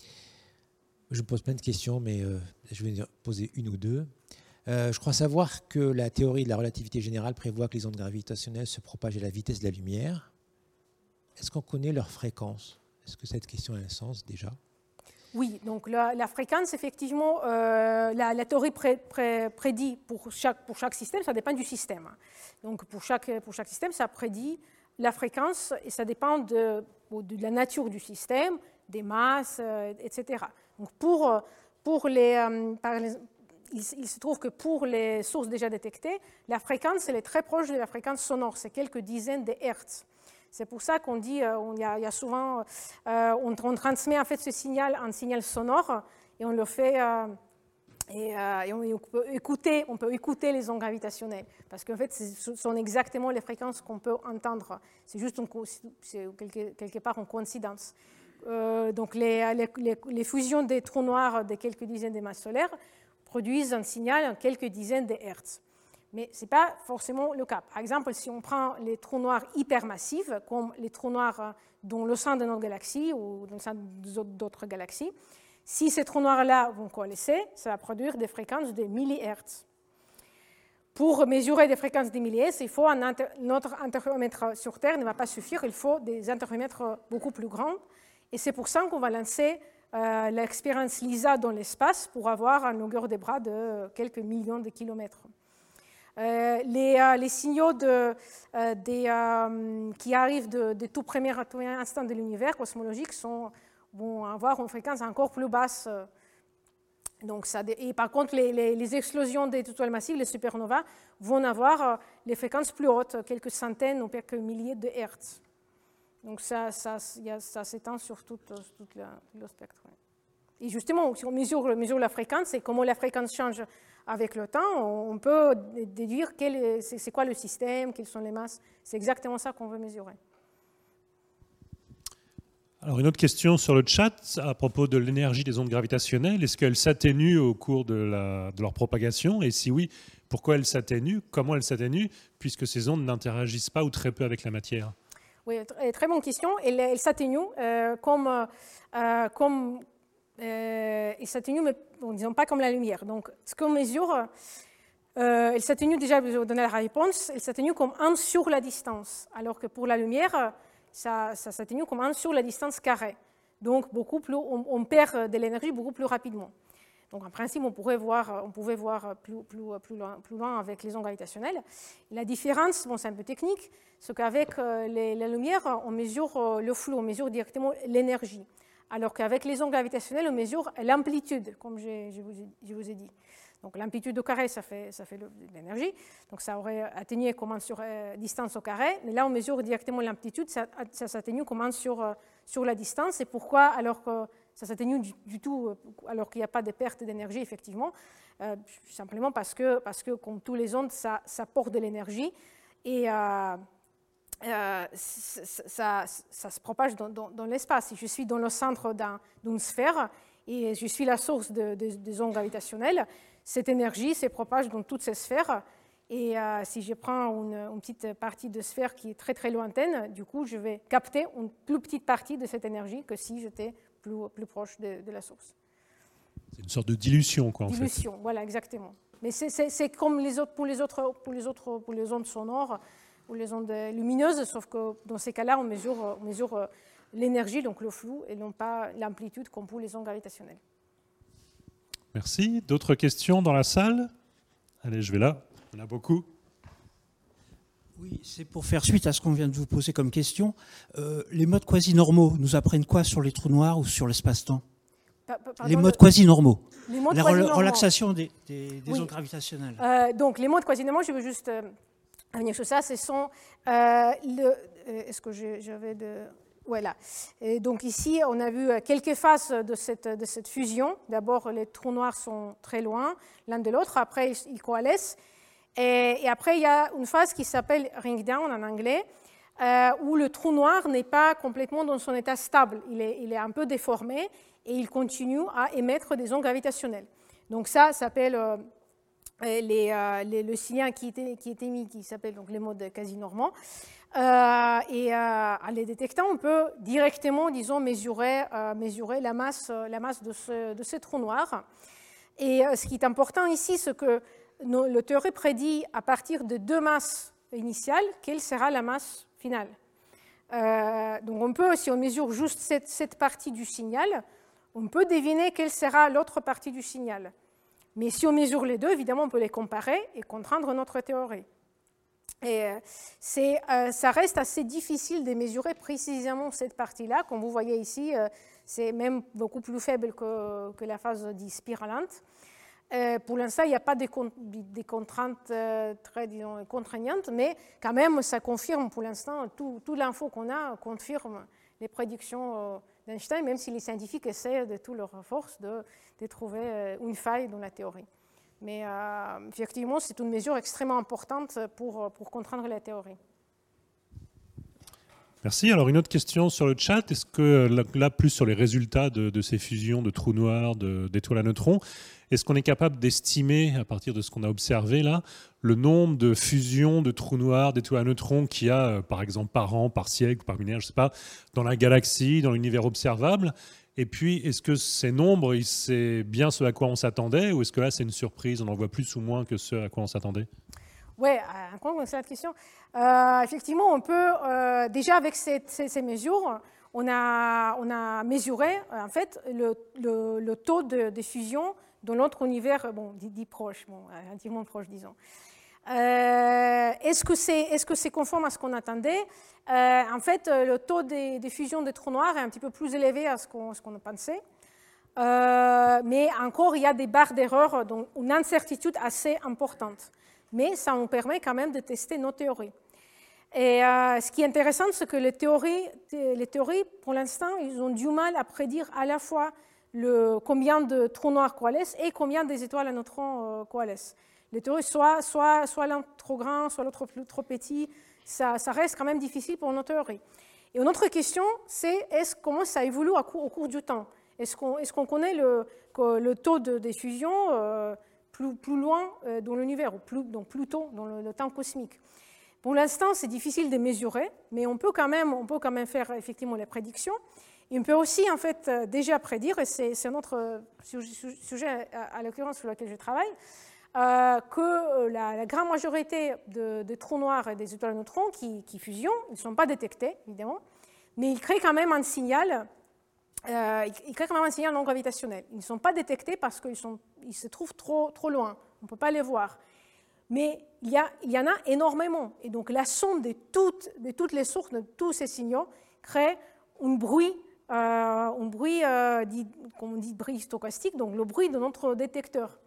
Speaker 4: Je vous pose plein de questions, mais euh, je vais en poser une ou deux. Euh, je crois savoir que la théorie de la relativité générale prévoit que les ondes gravitationnelles se propagent à la vitesse de la lumière. Est-ce qu'on connaît leur fréquence? Est-ce que cette question a un sens déjà?
Speaker 2: Oui, donc la, la fréquence, effectivement, euh, la, la théorie pré, pré, prédit pour chaque, pour chaque système, ça dépend du système. Donc pour chaque, pour chaque système, ça prédit la fréquence, et ça dépend de, de la nature du système, des masses, euh, et cetera. Donc pour, pour les, euh, par les, il, il se trouve que pour les sources déjà détectées, la fréquence elle est très proche de la fréquence sonore, c'est quelques dizaines de hertz. C'est pour ça qu'on dit, euh, il, y a, il y a souvent, euh, on, on transmet en fait ce signal en signal sonore, et on le fait... Euh, Et, euh, et on, peut écouter, on peut écouter les ondes gravitationnelles, parce qu'en fait, ce sont exactement les fréquences qu'on peut entendre. C'est juste une, c'est quelque, quelque part une coïncidence. Euh, donc les, les, les fusions des trous noirs de quelques dizaines de masses solaires produisent un signal en quelques dizaines de hertz. Mais ce n'est pas forcément le cas. Par exemple, si on prend les trous noirs hypermassifs, comme les trous noirs dans le sein de notre galaxie ou dans le sein d'autres galaxies, si ces trous noirs-là vont coalescer, ça va produire des fréquences de millihertz. Pour mesurer des fréquences de millihertz, il faut un inter... notre interféromètre sur Terre ne va pas suffire, il faut des interféromètres beaucoup plus grands. Et c'est pour ça qu'on va lancer euh, l'expérience LISA dans l'espace pour avoir une longueur des bras de quelques millions de kilomètres. Euh, les, euh, les signaux de, euh, des, euh, qui arrivent de, de tout premier instant de l'univers cosmologique sont... vont avoir une fréquence encore plus basse. Donc ça, et par contre, les, les, les explosions des étoiles massives, les supernovas, vont avoir les fréquences plus hautes, quelques centaines ou quelques milliers de hertz. Donc ça, ça, ça s'étend sur tout, tout le, le spectre. Et justement, si on mesure, mesure la fréquence et comment la fréquence change avec le temps, on peut déduire c'est quoi le système, quelles sont les masses. C'est exactement ça qu'on veut mesurer.
Speaker 1: Alors une autre question sur le chat à propos de l'énergie des ondes gravitationnelles. Est-ce qu'elles s'atténuent au cours de, la, de leur propagation? Et si oui, pourquoi elles s'atténuent? Comment elles s'atténuent? Puisque ces ondes n'interagissent pas ou très peu avec la matière.
Speaker 2: Oui, très bonne question. Elles, elles s'atténuent euh, comme... Euh, comme euh, elles s'atténuent, mais bon, disons pas comme la lumière. Donc ce qu'on mesure, euh, elles s'atténuent déjà, je vais vous donner la réponse, elles s'atténuent comme un sur la distance. Alors que pour la lumière... ça, ça s'atténue comme un sur la distance carrée. Donc, beaucoup plus, on, on perd de l'énergie beaucoup plus rapidement. Donc, en principe, on, pourrait voir, on pouvait voir plus, plus, plus, loin, plus loin avec les ondes gravitationnelles. La différence, bon, c'est un peu technique, c'est qu'avec les, la lumière, on mesure le flux, on mesure directement l'énergie. Alors qu'avec les ondes gravitationnelles, on mesure l'amplitude, comme je, je, vous, je vous ai dit. Donc l'amplitude au carré, ça fait, ça fait de l'énergie. Donc ça aurait atténué comment sur euh, distance au carré. Mais là, on mesure directement l'amplitude, ça, ça s'atténue comment sur, euh, sur la distance. Et pourquoi, alors que ça s'atténue du, du tout, alors qu'il n'y a pas de perte d'énergie, effectivement? euh, Simplement parce que, parce que, comme tous les ondes, ça, ça porte de l'énergie. Et euh, euh, ça, ça, ça se propage dans, dans, dans l'espace. Si je suis dans le centre d'un, d'une sphère et je suis la source de, de, des ondes gravitationnelles, cette énergie se propage dans toutes ces sphères. Et euh, si je prends une, une petite partie de sphère qui est très très lointaine, du coup, je vais capter une plus petite partie de cette énergie que si j'étais plus, plus proche de, de la source.
Speaker 1: C'est une sorte de dilution, quoi, en
Speaker 2: dilution, fait. Dilution, voilà, exactement. Mais c'est, c'est, c'est comme les autres, pour, les autres, pour, les autres, pour les ondes sonores ou les ondes lumineuses, sauf que dans ces cas-là, on mesure, on mesure l'énergie, donc le flou, et non pas l'amplitude comme pour les ondes gravitationnelles.
Speaker 1: Merci. D'autres questions dans la salle? Allez, je vais là. Il y en a beaucoup.
Speaker 5: Oui, c'est pour faire suite à ce qu'on vient de vous poser comme question. Euh, les modes quasi-normaux nous apprennent quoi sur les trous noirs ou sur l'espace-temps? Les modes quasi-normaux.
Speaker 2: Les modes
Speaker 5: La
Speaker 2: quasi-normaux.
Speaker 5: relaxation des, des, des
Speaker 2: Oui.
Speaker 5: ondes gravitationnelles.
Speaker 2: Euh, donc, les modes quasi-normaux, je veux juste euh, revenir sur ça. Ce sont. Euh, le, euh, Est-ce que j'avais de. Voilà. Et donc, ici, on a vu quelques phases de cette, de cette fusion. D'abord, les trous noirs sont très loin l'un de l'autre. Après, ils coalescent. Et, et après, il y a une phase qui s'appelle ring down en anglais, euh, où le trou noir n'est pas complètement dans son état stable. Il est, il est un peu déformé et il continue à émettre des ondes gravitationnelles. Donc ça, ça s'appelle euh, les, euh, les, le signal qui est, qui est émis, qui s'appelle donc les modes quasi-normaux. Euh, et euh, en les détectant, on peut directement, disons, mesurer, euh, mesurer la masse, la masse de, ce, de ces trous noirs. Et euh, ce qui est important ici, c'est que nos, le théorie prédit à partir de deux masses initiales quelle sera la masse finale. Euh, donc on peut, si on mesure juste cette, cette partie du signal, on peut deviner quelle sera l'autre partie du signal. Mais si on mesure les deux, évidemment, on peut les comparer et contraindre notre théorie. Et c'est, euh, ça reste assez difficile de mesurer précisément cette partie-là. Comme vous voyez ici, euh, c'est même beaucoup plus faible que, que la phase dite spiralante. Euh, pour l'instant, il n'y a pas de, con, de contraintes euh, très disons, contraignantes, mais quand même, ça confirme pour l'instant, tout, toute l'info qu'on a confirme les prédictions euh, d'Einstein, même si les scientifiques essaient de toute leur force de, de trouver euh, une faille dans la théorie. Mais euh, effectivement, c'est une mesure extrêmement importante pour, pour contraindre la théorie.
Speaker 1: Merci. Alors, une autre question sur le chat. Est-ce que, là, plus sur les résultats de, de ces fusions de trous noirs, de, d'étoiles à neutrons, est-ce qu'on est capable d'estimer, à partir de ce qu'on a observé là, le nombre de fusions de trous noirs, d'étoiles à neutrons qu'il y a, par exemple, par an, par siècle, par millénaire, je ne sais pas, dans la galaxie, dans l'univers observable? Et puis, est-ce que ces nombres, c'est bien ce à quoi on s'attendait, ou est-ce que là, c'est une surprise, on en voit plus ou moins que ce à quoi on s'attendait?
Speaker 2: Oui, encore une seule question. Euh, effectivement, on peut, euh, déjà avec ces, ces, ces mesures, on a, on a mesuré en fait, le, le, le taux de, de fusion dans notre univers, bon, dit, dit proche, bon, relativement proche, disons. Euh, est-ce que c'est est-ce que c'est conforme à ce qu'on attendait? euh, En fait, le taux de, de fusion des trous noirs est un petit peu plus élevé à ce qu'on, ce qu'on pensait. Euh, mais encore, il y a des barres d'erreur, donc une incertitude assez importante. Mais ça nous permet quand même de tester nos théories. Et euh, ce qui est intéressant, c'est que les théories, les théories, pour l'instant, ils ont du mal à prédire à la fois le, combien de trous noirs coalescent et combien des étoiles à neutrons euh, coalescent. Les théories, soit, soit, soit l'un trop grand, soit l'autre trop petit, ça, ça reste quand même difficile pour nos théories. Et une autre question, c'est est-ce, comment ça évolue au cours, au cours du temps? Est-ce qu'on, est-ce qu'on connaît le, le taux de diffusion euh, plus, plus loin euh, dans l'univers, ou plus, donc plus tôt dans le, le temps cosmique? Pour l'instant, c'est difficile de mesurer, mais on peut quand même, on peut quand même faire effectivement les prédictions. Et on peut aussi en fait déjà prédire, et c'est, c'est notre sujet à, à l'occurrence sur lequel je travaille, euh, que la, la grande majorité de, de trous noirs et des étoiles à neutrons qui, qui fusionnent, ils ne sont pas détectés évidemment, mais ils créent quand même un signal. Euh, ils créent quand même un signal non gravitationnel. Ils ne sont pas détectés parce qu'ils sont, ils se trouvent trop, trop loin. On ne peut pas les voir. Mais il y, a, il y en a énormément. Et donc la somme de toutes, de toutes les sources, de tous ces signaux, crée un bruit, euh, un bruit euh, dit, comme on dit, bruit stochastique, donc le bruit de notre détecteur.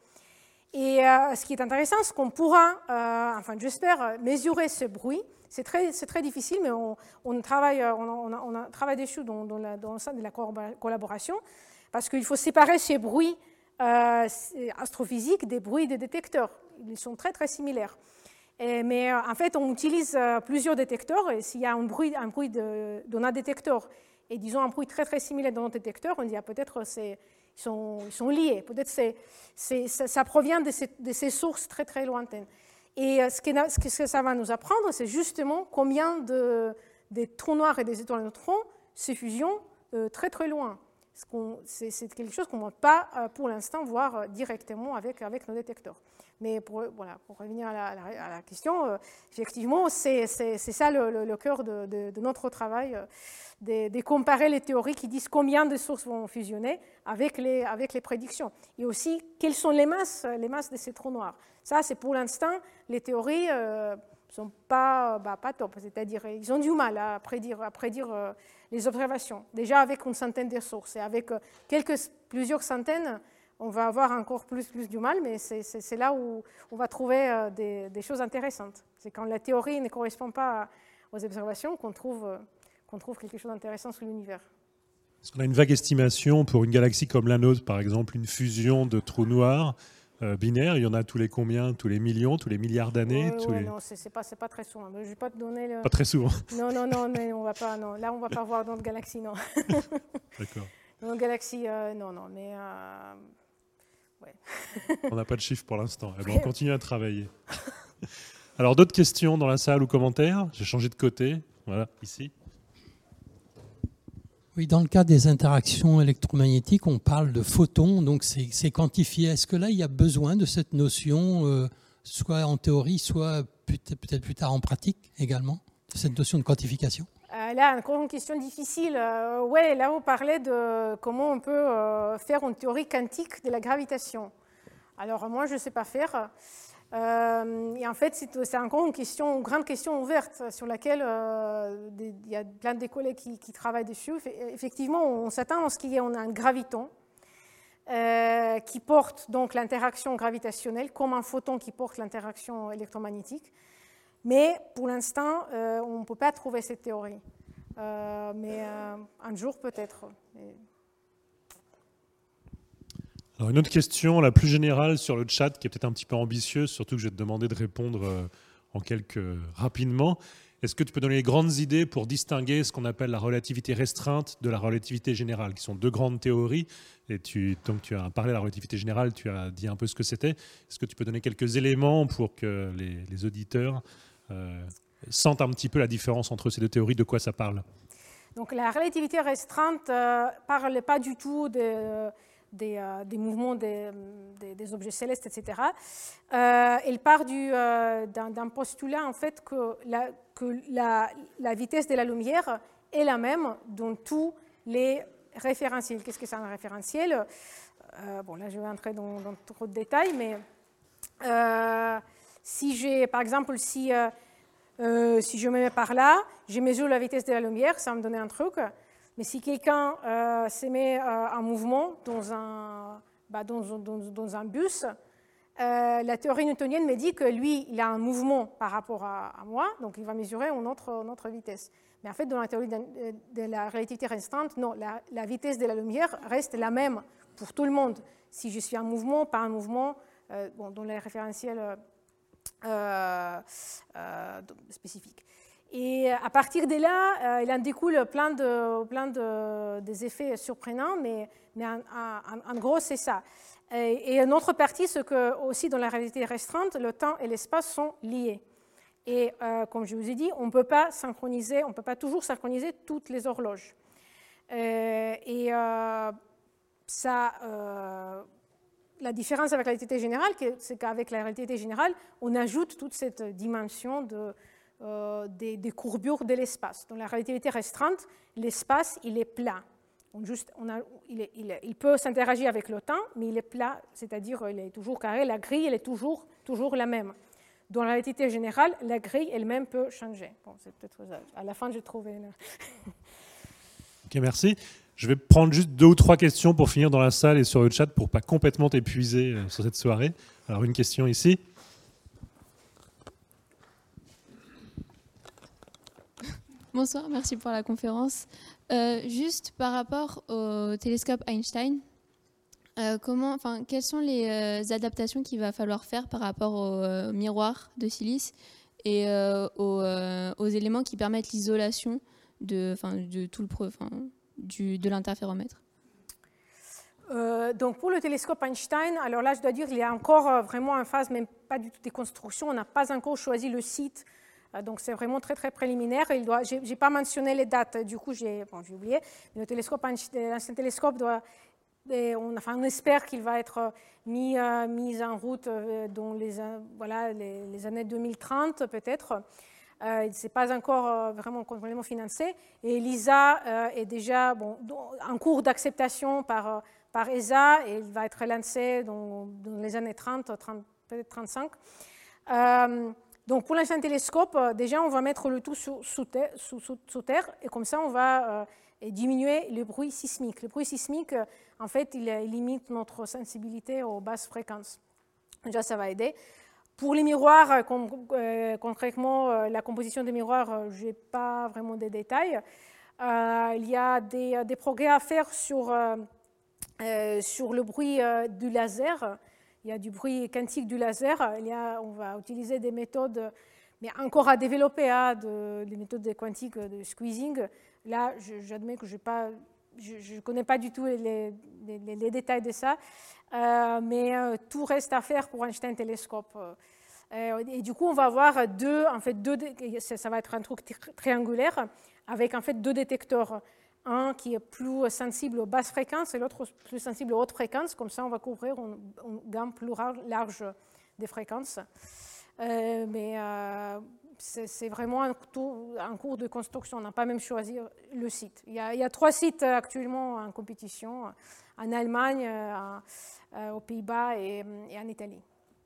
Speaker 2: Et euh, ce qui est intéressant, c'est qu'on pourra, euh, enfin j'espère, mesurer ce bruit. C'est très, c'est très difficile, mais on, on travaille, on, on, a, on a travaille dessus dans, dans, la, dans le sein de la collaboration, parce qu'il faut séparer ces bruits euh, astrophysiques des bruits des détecteurs. Ils sont très, très similaires. Et, mais euh, en fait, on utilise euh, plusieurs détecteurs, et s'il y a un bruit, un bruit de, dans un détecteur, et disons un bruit très, très similaire dans notre détecteur, on dit ah, peut-être c'est, ils, sont, ils sont liés, peut-être c'est, c'est, ça, ça provient de ces, de ces sources très, très lointaines. Et ce que, ce que ça va nous apprendre, c'est justement combien de, des trous noirs et des étoiles à neutrons se fusionnent euh, très très loin. C'est, c'est quelque chose qu'on ne va pas euh, pour l'instant voir directement avec, avec nos détecteurs. Mais pour, voilà, pour revenir à la, à la, à la question, euh, effectivement, c'est, c'est, c'est ça le, le, le cœur de, de, de notre travail, euh, de, de comparer les théories qui disent combien de sources vont fusionner avec les, avec les prédictions. Et aussi, quelles sont les masses, les masses de ces trous noirs. Ça, c'est pour l'instant les théories euh, sont pas, bah, pas top, c'est-à-dire ils ont du mal à prédire, à prédire euh, les observations. Déjà avec une centaine de sources et avec euh, quelques, plusieurs centaines, on va avoir encore plus, plus du mal, mais c'est là où on va trouver euh, des, des choses intéressantes. C'est quand la théorie ne correspond pas aux observations qu'on trouve, euh, qu'on trouve quelque chose d'intéressant sur l'univers.
Speaker 1: Est-ce qu'on a une vague estimation pour une galaxie comme la nôtre, par exemple, une fusion de trous noirs euh, binaires? Il y en a tous les combien? Tous les millions? Tous les milliards d'années?
Speaker 2: Oui, ouais,
Speaker 1: les...
Speaker 2: non, c'est pas, pas très souvent. Je vais pas te donner le...
Speaker 1: Pas très souvent.
Speaker 2: Non, non, non, mais on va pas, non. Là, on va pas voir d'autres galaxies, non.
Speaker 1: D'accord.
Speaker 2: Dans notre galaxie, euh, non, non, mais... Euh... Ouais.
Speaker 1: On n'a pas de chiffres pour l'instant. Eh ben, on continue à travailler. Alors, d'autres questions dans la salle ou commentaires? J'ai changé de côté. Voilà, ici.
Speaker 6: Oui, dans le cas des interactions électromagnétiques, on parle de photons, donc c'est quantifié. Est-ce que là, il y a besoin de cette notion, euh, soit en théorie, soit peut-être plus tard en pratique également, de cette notion de quantification?
Speaker 2: euh, Là, encore une question difficile. Euh, oui, là, vous parlez de comment on peut euh, faire une théorie quantique de la gravitation. Alors, moi, je ne sais pas faire. Euh, et en fait, c'est encore une question, une grande question ouverte sur laquelle euh, des, il y a plein de collègues qui, qui travaillent dessus. Effectivement, on s'attend à ce qu'il y ait un graviton euh, qui porte donc l'interaction gravitationnelle comme un photon qui porte l'interaction électromagnétique. Mais pour l'instant, euh, on ne peut pas trouver cette théorie. Euh, mais euh, un jour peut-être. Et...
Speaker 1: Alors une autre question, la plus générale sur le chat, qui est peut-être un petit peu ambitieuse, surtout que je vais te demander de répondre euh, en quelques rapidement. Est-ce que tu peux donner les grandes idées pour distinguer ce qu'on appelle la relativité restreinte de la relativité générale, qui sont deux grandes théories? Et tu, donc tu as parlé de la relativité générale, tu as dit un peu ce que c'était. Est-ce que tu peux donner quelques éléments pour que les, les auditeurs euh, sentent un petit peu la différence entre ces deux théories, de quoi ça parle? Donc
Speaker 2: la relativité restreinte ne euh, parle pas du tout de... Des, euh, des mouvements des, des, des objets célestes, et cetera. Euh, elle part euh, d'un postulat en fait que, la, que la, la vitesse de la lumière est la même dans tous les référentiels. Qu'est-ce que c'est un référentiel? euh, Bon, là, je vais entrer dans, dans trop de détails, mais euh, si j'ai, par exemple, si, euh, euh, si je me mets par là, je mesure la vitesse de la lumière, ça va me donner un truc. Mais si quelqu'un euh, se met euh, en mouvement dans un, bah, dans, dans, dans un bus, euh, la théorie newtonienne me dit que lui, il a un mouvement par rapport à, à moi, donc il va mesurer une autre, une autre vitesse. Mais en fait, dans la théorie de, de la relativité restreinte, non, la, la vitesse de la lumière reste la même pour tout le monde. Si je suis en mouvement, pas un mouvement, euh, bon, dans les référentiels euh, euh, spécifiques. Et à partir de là, euh, il en découle plein de, plein de des effets surprenants, mais, mais en, en, en gros, c'est ça. Et, et une autre partie, c'est que aussi dans la réalité restreinte, le temps et l'espace sont liés. Et euh, comme je vous ai dit, on ne peut pas synchroniser, on ne peut pas toujours synchroniser toutes les horloges. Euh, et euh, ça, euh, la différence avec la réalité générale, c'est qu'avec la réalité générale, on ajoute toute cette dimension de Euh, des, des courbures de l'espace. Dans la relativité restreinte, l'espace, il est plat. Donc juste, on a, il, est, il, est, il peut s'interagir avec le temps, mais il est plat, c'est-à-dire il est toujours carré. La grille, elle est toujours, toujours la même. Dans la relativité générale, la grille elle-même peut changer. Bon, c'est peut-être à la fin, j'ai trouvé...
Speaker 1: Ok, merci. Je vais prendre juste deux ou trois questions pour finir dans la salle et sur le chat pour ne pas complètement t'épuiser sur cette soirée. Alors, une question ici.
Speaker 7: Bonsoir, merci pour la conférence. Euh, juste par rapport au télescope Einstein, euh, comment, enfin, quelles sont les euh, adaptations qu'il va falloir faire par rapport au euh, miroir de silice et euh, aux, euh, aux éléments qui permettent l'isolation de, de tout le, enfin, du, de l'interféromètre?
Speaker 2: Euh, donc pour le télescope Einstein, alors là je dois dire qu'il est encore vraiment en phase, même pas du tout de construction. On n'a pas encore choisi le site. Donc c'est vraiment très très préliminaire. Je n'ai pas mentionné les dates, du coup j'ai bon, oublié. Mais le télescope, l'ancien télescope, doit, on, enfin, on espère qu'il va être mis, euh, mis en route dans les, voilà, les, les années deux mille trente peut-être. Euh, Ce n'est pas encore euh, vraiment complètement financé. Et l'ISA euh, est déjà bon, en cours d'acceptation par, par E S A et il va être lancé dans, dans les années trente, trente peut-être trente-cinq. Euh, Donc pour l'Einstein télescope, euh, déjà on va mettre le tout sous, sous, terre, sous, sous, sous terre et comme ça on va euh, diminuer le bruit sismique. Le bruit sismique, euh, en fait, il, il limite notre sensibilité aux basses fréquences. Déjà ça va aider. Pour les miroirs, euh, con, euh, concrètement, euh, la composition des miroirs, euh, je n'ai pas vraiment de détails. Euh, il y a des, des progrès à faire sur, euh, euh, sur le bruit euh, du laser. Il y a du bruit quantique du laser. Il y a, on va utiliser des méthodes, mais encore à développer, hein, de, des méthodes quantiques de squeezing. Là, j'admets que je ne connais pas du tout les, les, les détails de ça, euh, mais euh, tout reste à faire pour Einstein télescope. Euh, et du coup, on va avoir deux, en fait, deux, ça va être un truc triangulaire avec en fait deux détecteurs. Un qui est plus sensible aux basses fréquences et l'autre plus sensible aux hautes fréquences. Comme ça, on va couvrir une, une gamme plus large des fréquences. Euh, mais euh, c'est vraiment un, tout, un cours de construction. On n'a pas même choisi le site. Il y, a, il y a trois sites actuellement en compétition, en Allemagne, à, à, aux Pays-Bas et, et en Italie.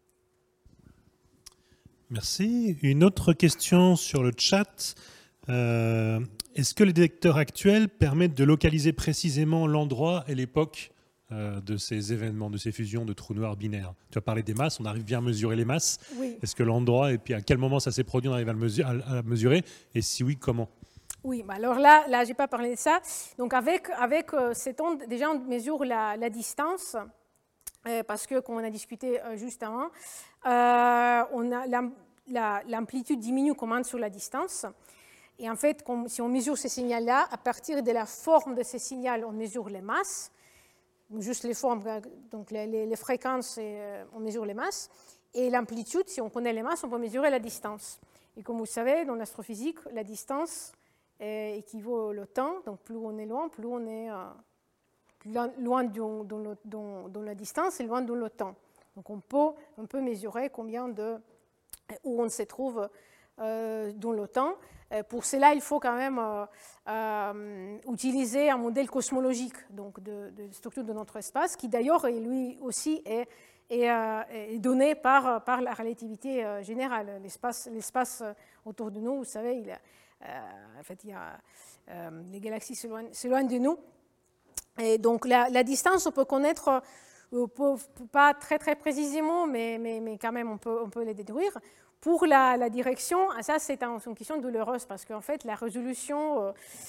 Speaker 1: Merci. Une autre question sur le chat. Euh, Est-ce que les détecteurs actuels permettent de localiser précisément l'endroit et l'époque euh, de ces événements, de ces fusions de trous noirs binaires? Tu as parlé des masses, on arrive bien à mesurer les masses.
Speaker 2: Oui.
Speaker 1: Est-ce que l'endroit et puis à quel moment ça s'est produit, on arrive à le mesurer, à mesurer? Et si oui, comment?
Speaker 2: Oui, bah alors là, là je n'ai pas parlé de ça. Donc avec, avec euh, cette onde, déjà on mesure la, la distance, euh, parce que comme on a discuté euh, juste avant, euh, on a l'amplitude diminue comme on sur la distance. Et en fait, si on mesure ces signaux-là, à partir de la forme de ces signaux, on mesure les masses, juste les formes, donc les, les, les fréquences, et, euh, on mesure les masses. Et l'amplitude, si on connaît les masses, on peut mesurer la distance. Et comme vous savez, dans l'astrophysique, la distance euh, équivaut au temps. Donc plus on est loin, plus on est euh, plus loin dans, dans, le, dans, dans la distance et loin dans le temps. Donc on peut, on peut mesurer combien de, où on se trouve euh, dans le temps. Pour cela, il faut quand même euh, euh, utiliser un modèle cosmologique donc de, de structure de notre espace, qui d'ailleurs, lui aussi, est, est, est donné par, par la relativité générale. L'espace autour de nous, vous savez, il, euh, en fait, il y a, euh, les galaxies s'éloignent de nous. Et donc, la, la distance, on peut connaître, euh, pas très, très précisément, mais, mais, mais quand même, on peut, on peut les déduire. Pour la, la direction, ça c'est une question douloureuse parce qu'en fait la résolution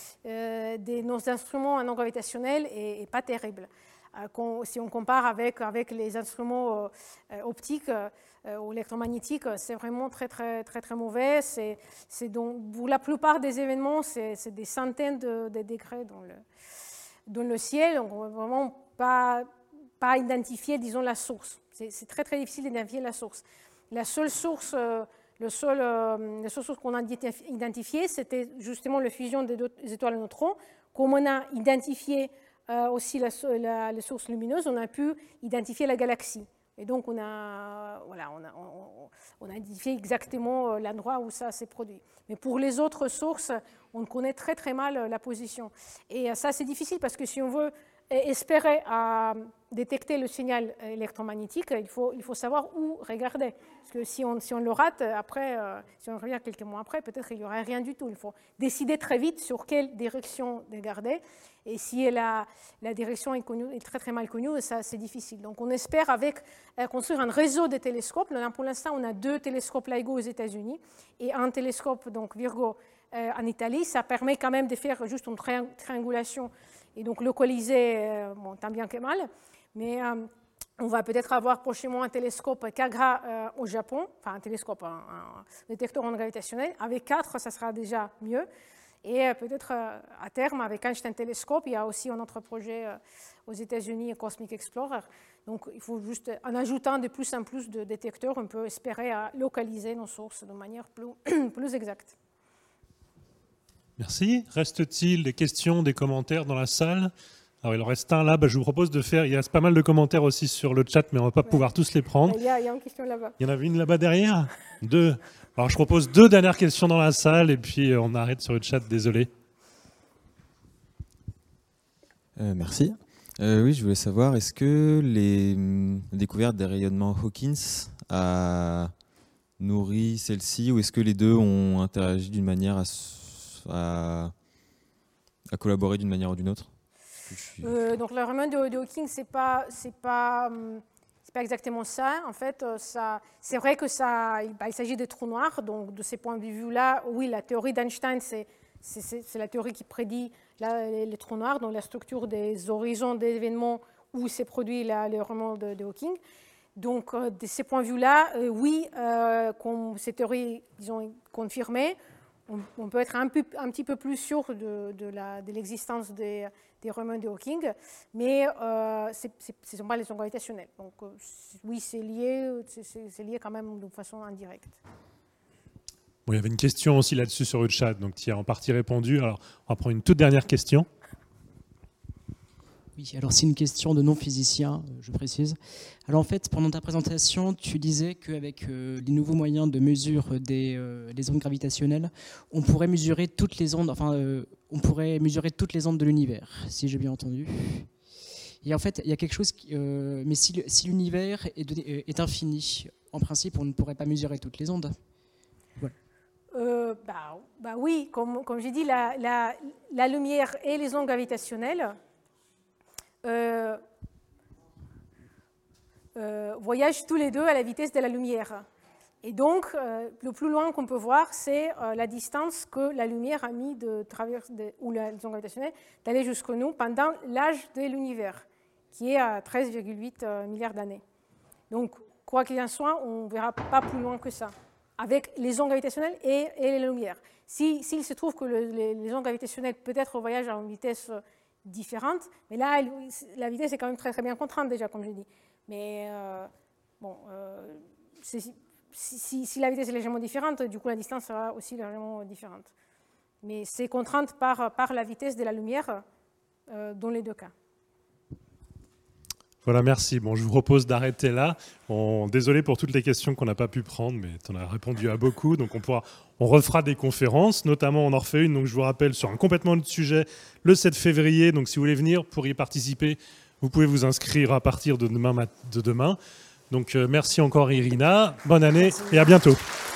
Speaker 2: euh, de nos instruments en non gravitationnel est, est pas terrible. Euh, si on compare avec, avec les instruments euh, optiques euh, ou électromagnétiques, c'est vraiment très très très très mauvais. C'est, c'est donc, pour la plupart des événements, c'est, c'est des centaines de, de degrés dans le, dans le ciel. Donc on ne peut vraiment pas, pas identifier, disons, la source. C'est, c'est très très difficile d'identifier la source. La seule source, euh, le seul, euh, la seule source qu'on a identifiée, c'était justement la fusion des, deux, des étoiles à neutrons. Comme on a identifié euh, aussi la, la, les sources lumineuses, on a pu identifier la galaxie. Et donc, on a, voilà, on a, on, on a identifié exactement l'endroit où ça s'est produit. Mais pour les autres sources, on connaît très très mal la position. Et ça, c'est difficile parce que si on veut espérer à détecter le signal électromagnétique, il faut, il faut savoir où regarder. Parce que si on, si on le rate, après, euh, si on revient quelques mois après, peut-être qu'il n'y aura rien du tout. Il faut décider très vite sur quelle direction regarder. Et si la, la direction est, connue, est très très mal connue, ça c'est difficile. Donc on espère avec euh, construire un réseau de télescopes. Là, pour l'instant, on a deux télescopes LIGO aux États-Unis et un télescope donc Virgo euh, en Italie. Ça permet quand même de faire juste une triangulation et donc localiser, euh, bon, tant bien que mal. Mais euh, on va peut-être avoir prochainement un télescope Kagra euh, au Japon, enfin un télescope, un, un détecteur en gravitationnel. Avec quatre, ça sera déjà mieux. Et euh, peut-être euh, à terme, avec Einstein Telescope, il y a aussi un autre projet euh, aux États-Unis, Cosmic Explorer. Donc il faut juste, en ajoutant de plus en plus de détecteurs, on peut espérer à localiser nos sources de manière plus, plus exacte.
Speaker 1: Merci. Reste-t-il des questions, des commentaires dans la salle? Alors, il en reste un là, bah, je vous propose de faire, il reste pas mal de commentaires aussi sur le chat, mais on ne va pas ouais. pouvoir tous les prendre.
Speaker 2: Il y a, il y a une question là-bas.
Speaker 1: Il y en avait une là-bas derrière? Deux. Alors, je propose deux dernières questions dans la salle, et puis on arrête sur le chat, désolé.
Speaker 8: Euh, merci. Euh, oui, je voulais savoir, est-ce que les découvertes des rayonnements Hawkins a nourrit celle-ci, ou est-ce que les deux ont interagi d'une manière à, à, à collaborer d'une manière ou d'une autre?
Speaker 2: suis... euh, Donc le phénomène de, de Hawking, c'est pas, c'est pas, c'est pas exactement ça. En fait, ça, c'est vrai que ça, bah, il s'agit des trous noirs. Donc de ces points de vue-là, oui, la théorie d'Einstein, c'est, c'est, c'est la théorie qui prédit la, les, les trous noirs, donc la structure des horizons d'événements où s'est produit la, le phénomène de, de Hawking. Donc, euh, de ces points de vue-là, euh, oui, euh, comme ces théories, disons, confirmées, on, on peut être un, peu, un petit peu plus sûr de, de, la, de l'existence des, des phénomènes de Hawking, mais euh, ce ne sont pas les ondes gravitationnelles. Donc, euh, oui, c'est lié, c'est, c'est lié quand même de façon indirecte.
Speaker 1: Bon, il y avait une question aussi là-dessus sur le chat, donc tu y as en partie répondu. Alors, on va prendre une toute dernière question.
Speaker 9: Oui, alors c'est une question de non-physicien, je précise. Alors en fait, pendant ta présentation, tu disais qu'avec euh, les nouveaux moyens de mesure des, euh, des ondes gravitationnelles, on pourrait mesurer toutes les ondes, enfin, euh, on pourrait mesurer toutes les ondes de l'univers, si j'ai bien entendu. Et en fait, il y a quelque chose, qui, euh, mais si, si l'univers est, donné, est infini, en principe, on ne pourrait pas mesurer toutes les ondes. Voilà.
Speaker 2: Euh, bah, bah oui, comme, comme j'ai dit, la, la, la lumière et les ondes gravitationnelles Euh, euh, voyagent tous les deux à la vitesse de la lumière. Et donc, euh, le plus loin qu'on peut voir, c'est euh, la distance que la lumière a mis de travers, de, ou la, les ondes gravitationnelles, d'aller jusqu'à nous pendant l'âge de l'univers, qui est à treize virgule huit euh, milliards d'années. Donc, quoi qu'il en soit, on ne verra pas plus loin que ça, avec les ondes gravitationnelles et, et les lumières. Si, s'il se trouve que le, les, les ondes gravitationnelles peut-être voyagent à une vitesse différente, mais là, la vitesse est quand même très, très bien contrainte déjà, comme je dis. Mais euh, bon, euh, si, si, si la vitesse est légèrement différente, du coup la distance sera aussi légèrement différente. Mais c'est contrainte par, par la vitesse de la lumière euh, dans les deux cas.
Speaker 1: Voilà, merci. Bon, je vous propose d'arrêter là. Bon, désolé pour toutes les questions qu'on n'a pas pu prendre, mais tu en as répondu à beaucoup. Donc, on, pourra, on refera des conférences, notamment on en refait une. Donc, je vous rappelle, sur un complètement autre sujet, le sept février. Donc, si vous voulez venir pour y participer, vous pouvez vous inscrire à partir de demain. De demain. Donc, euh, merci encore, Irina. Bonne année et à bientôt.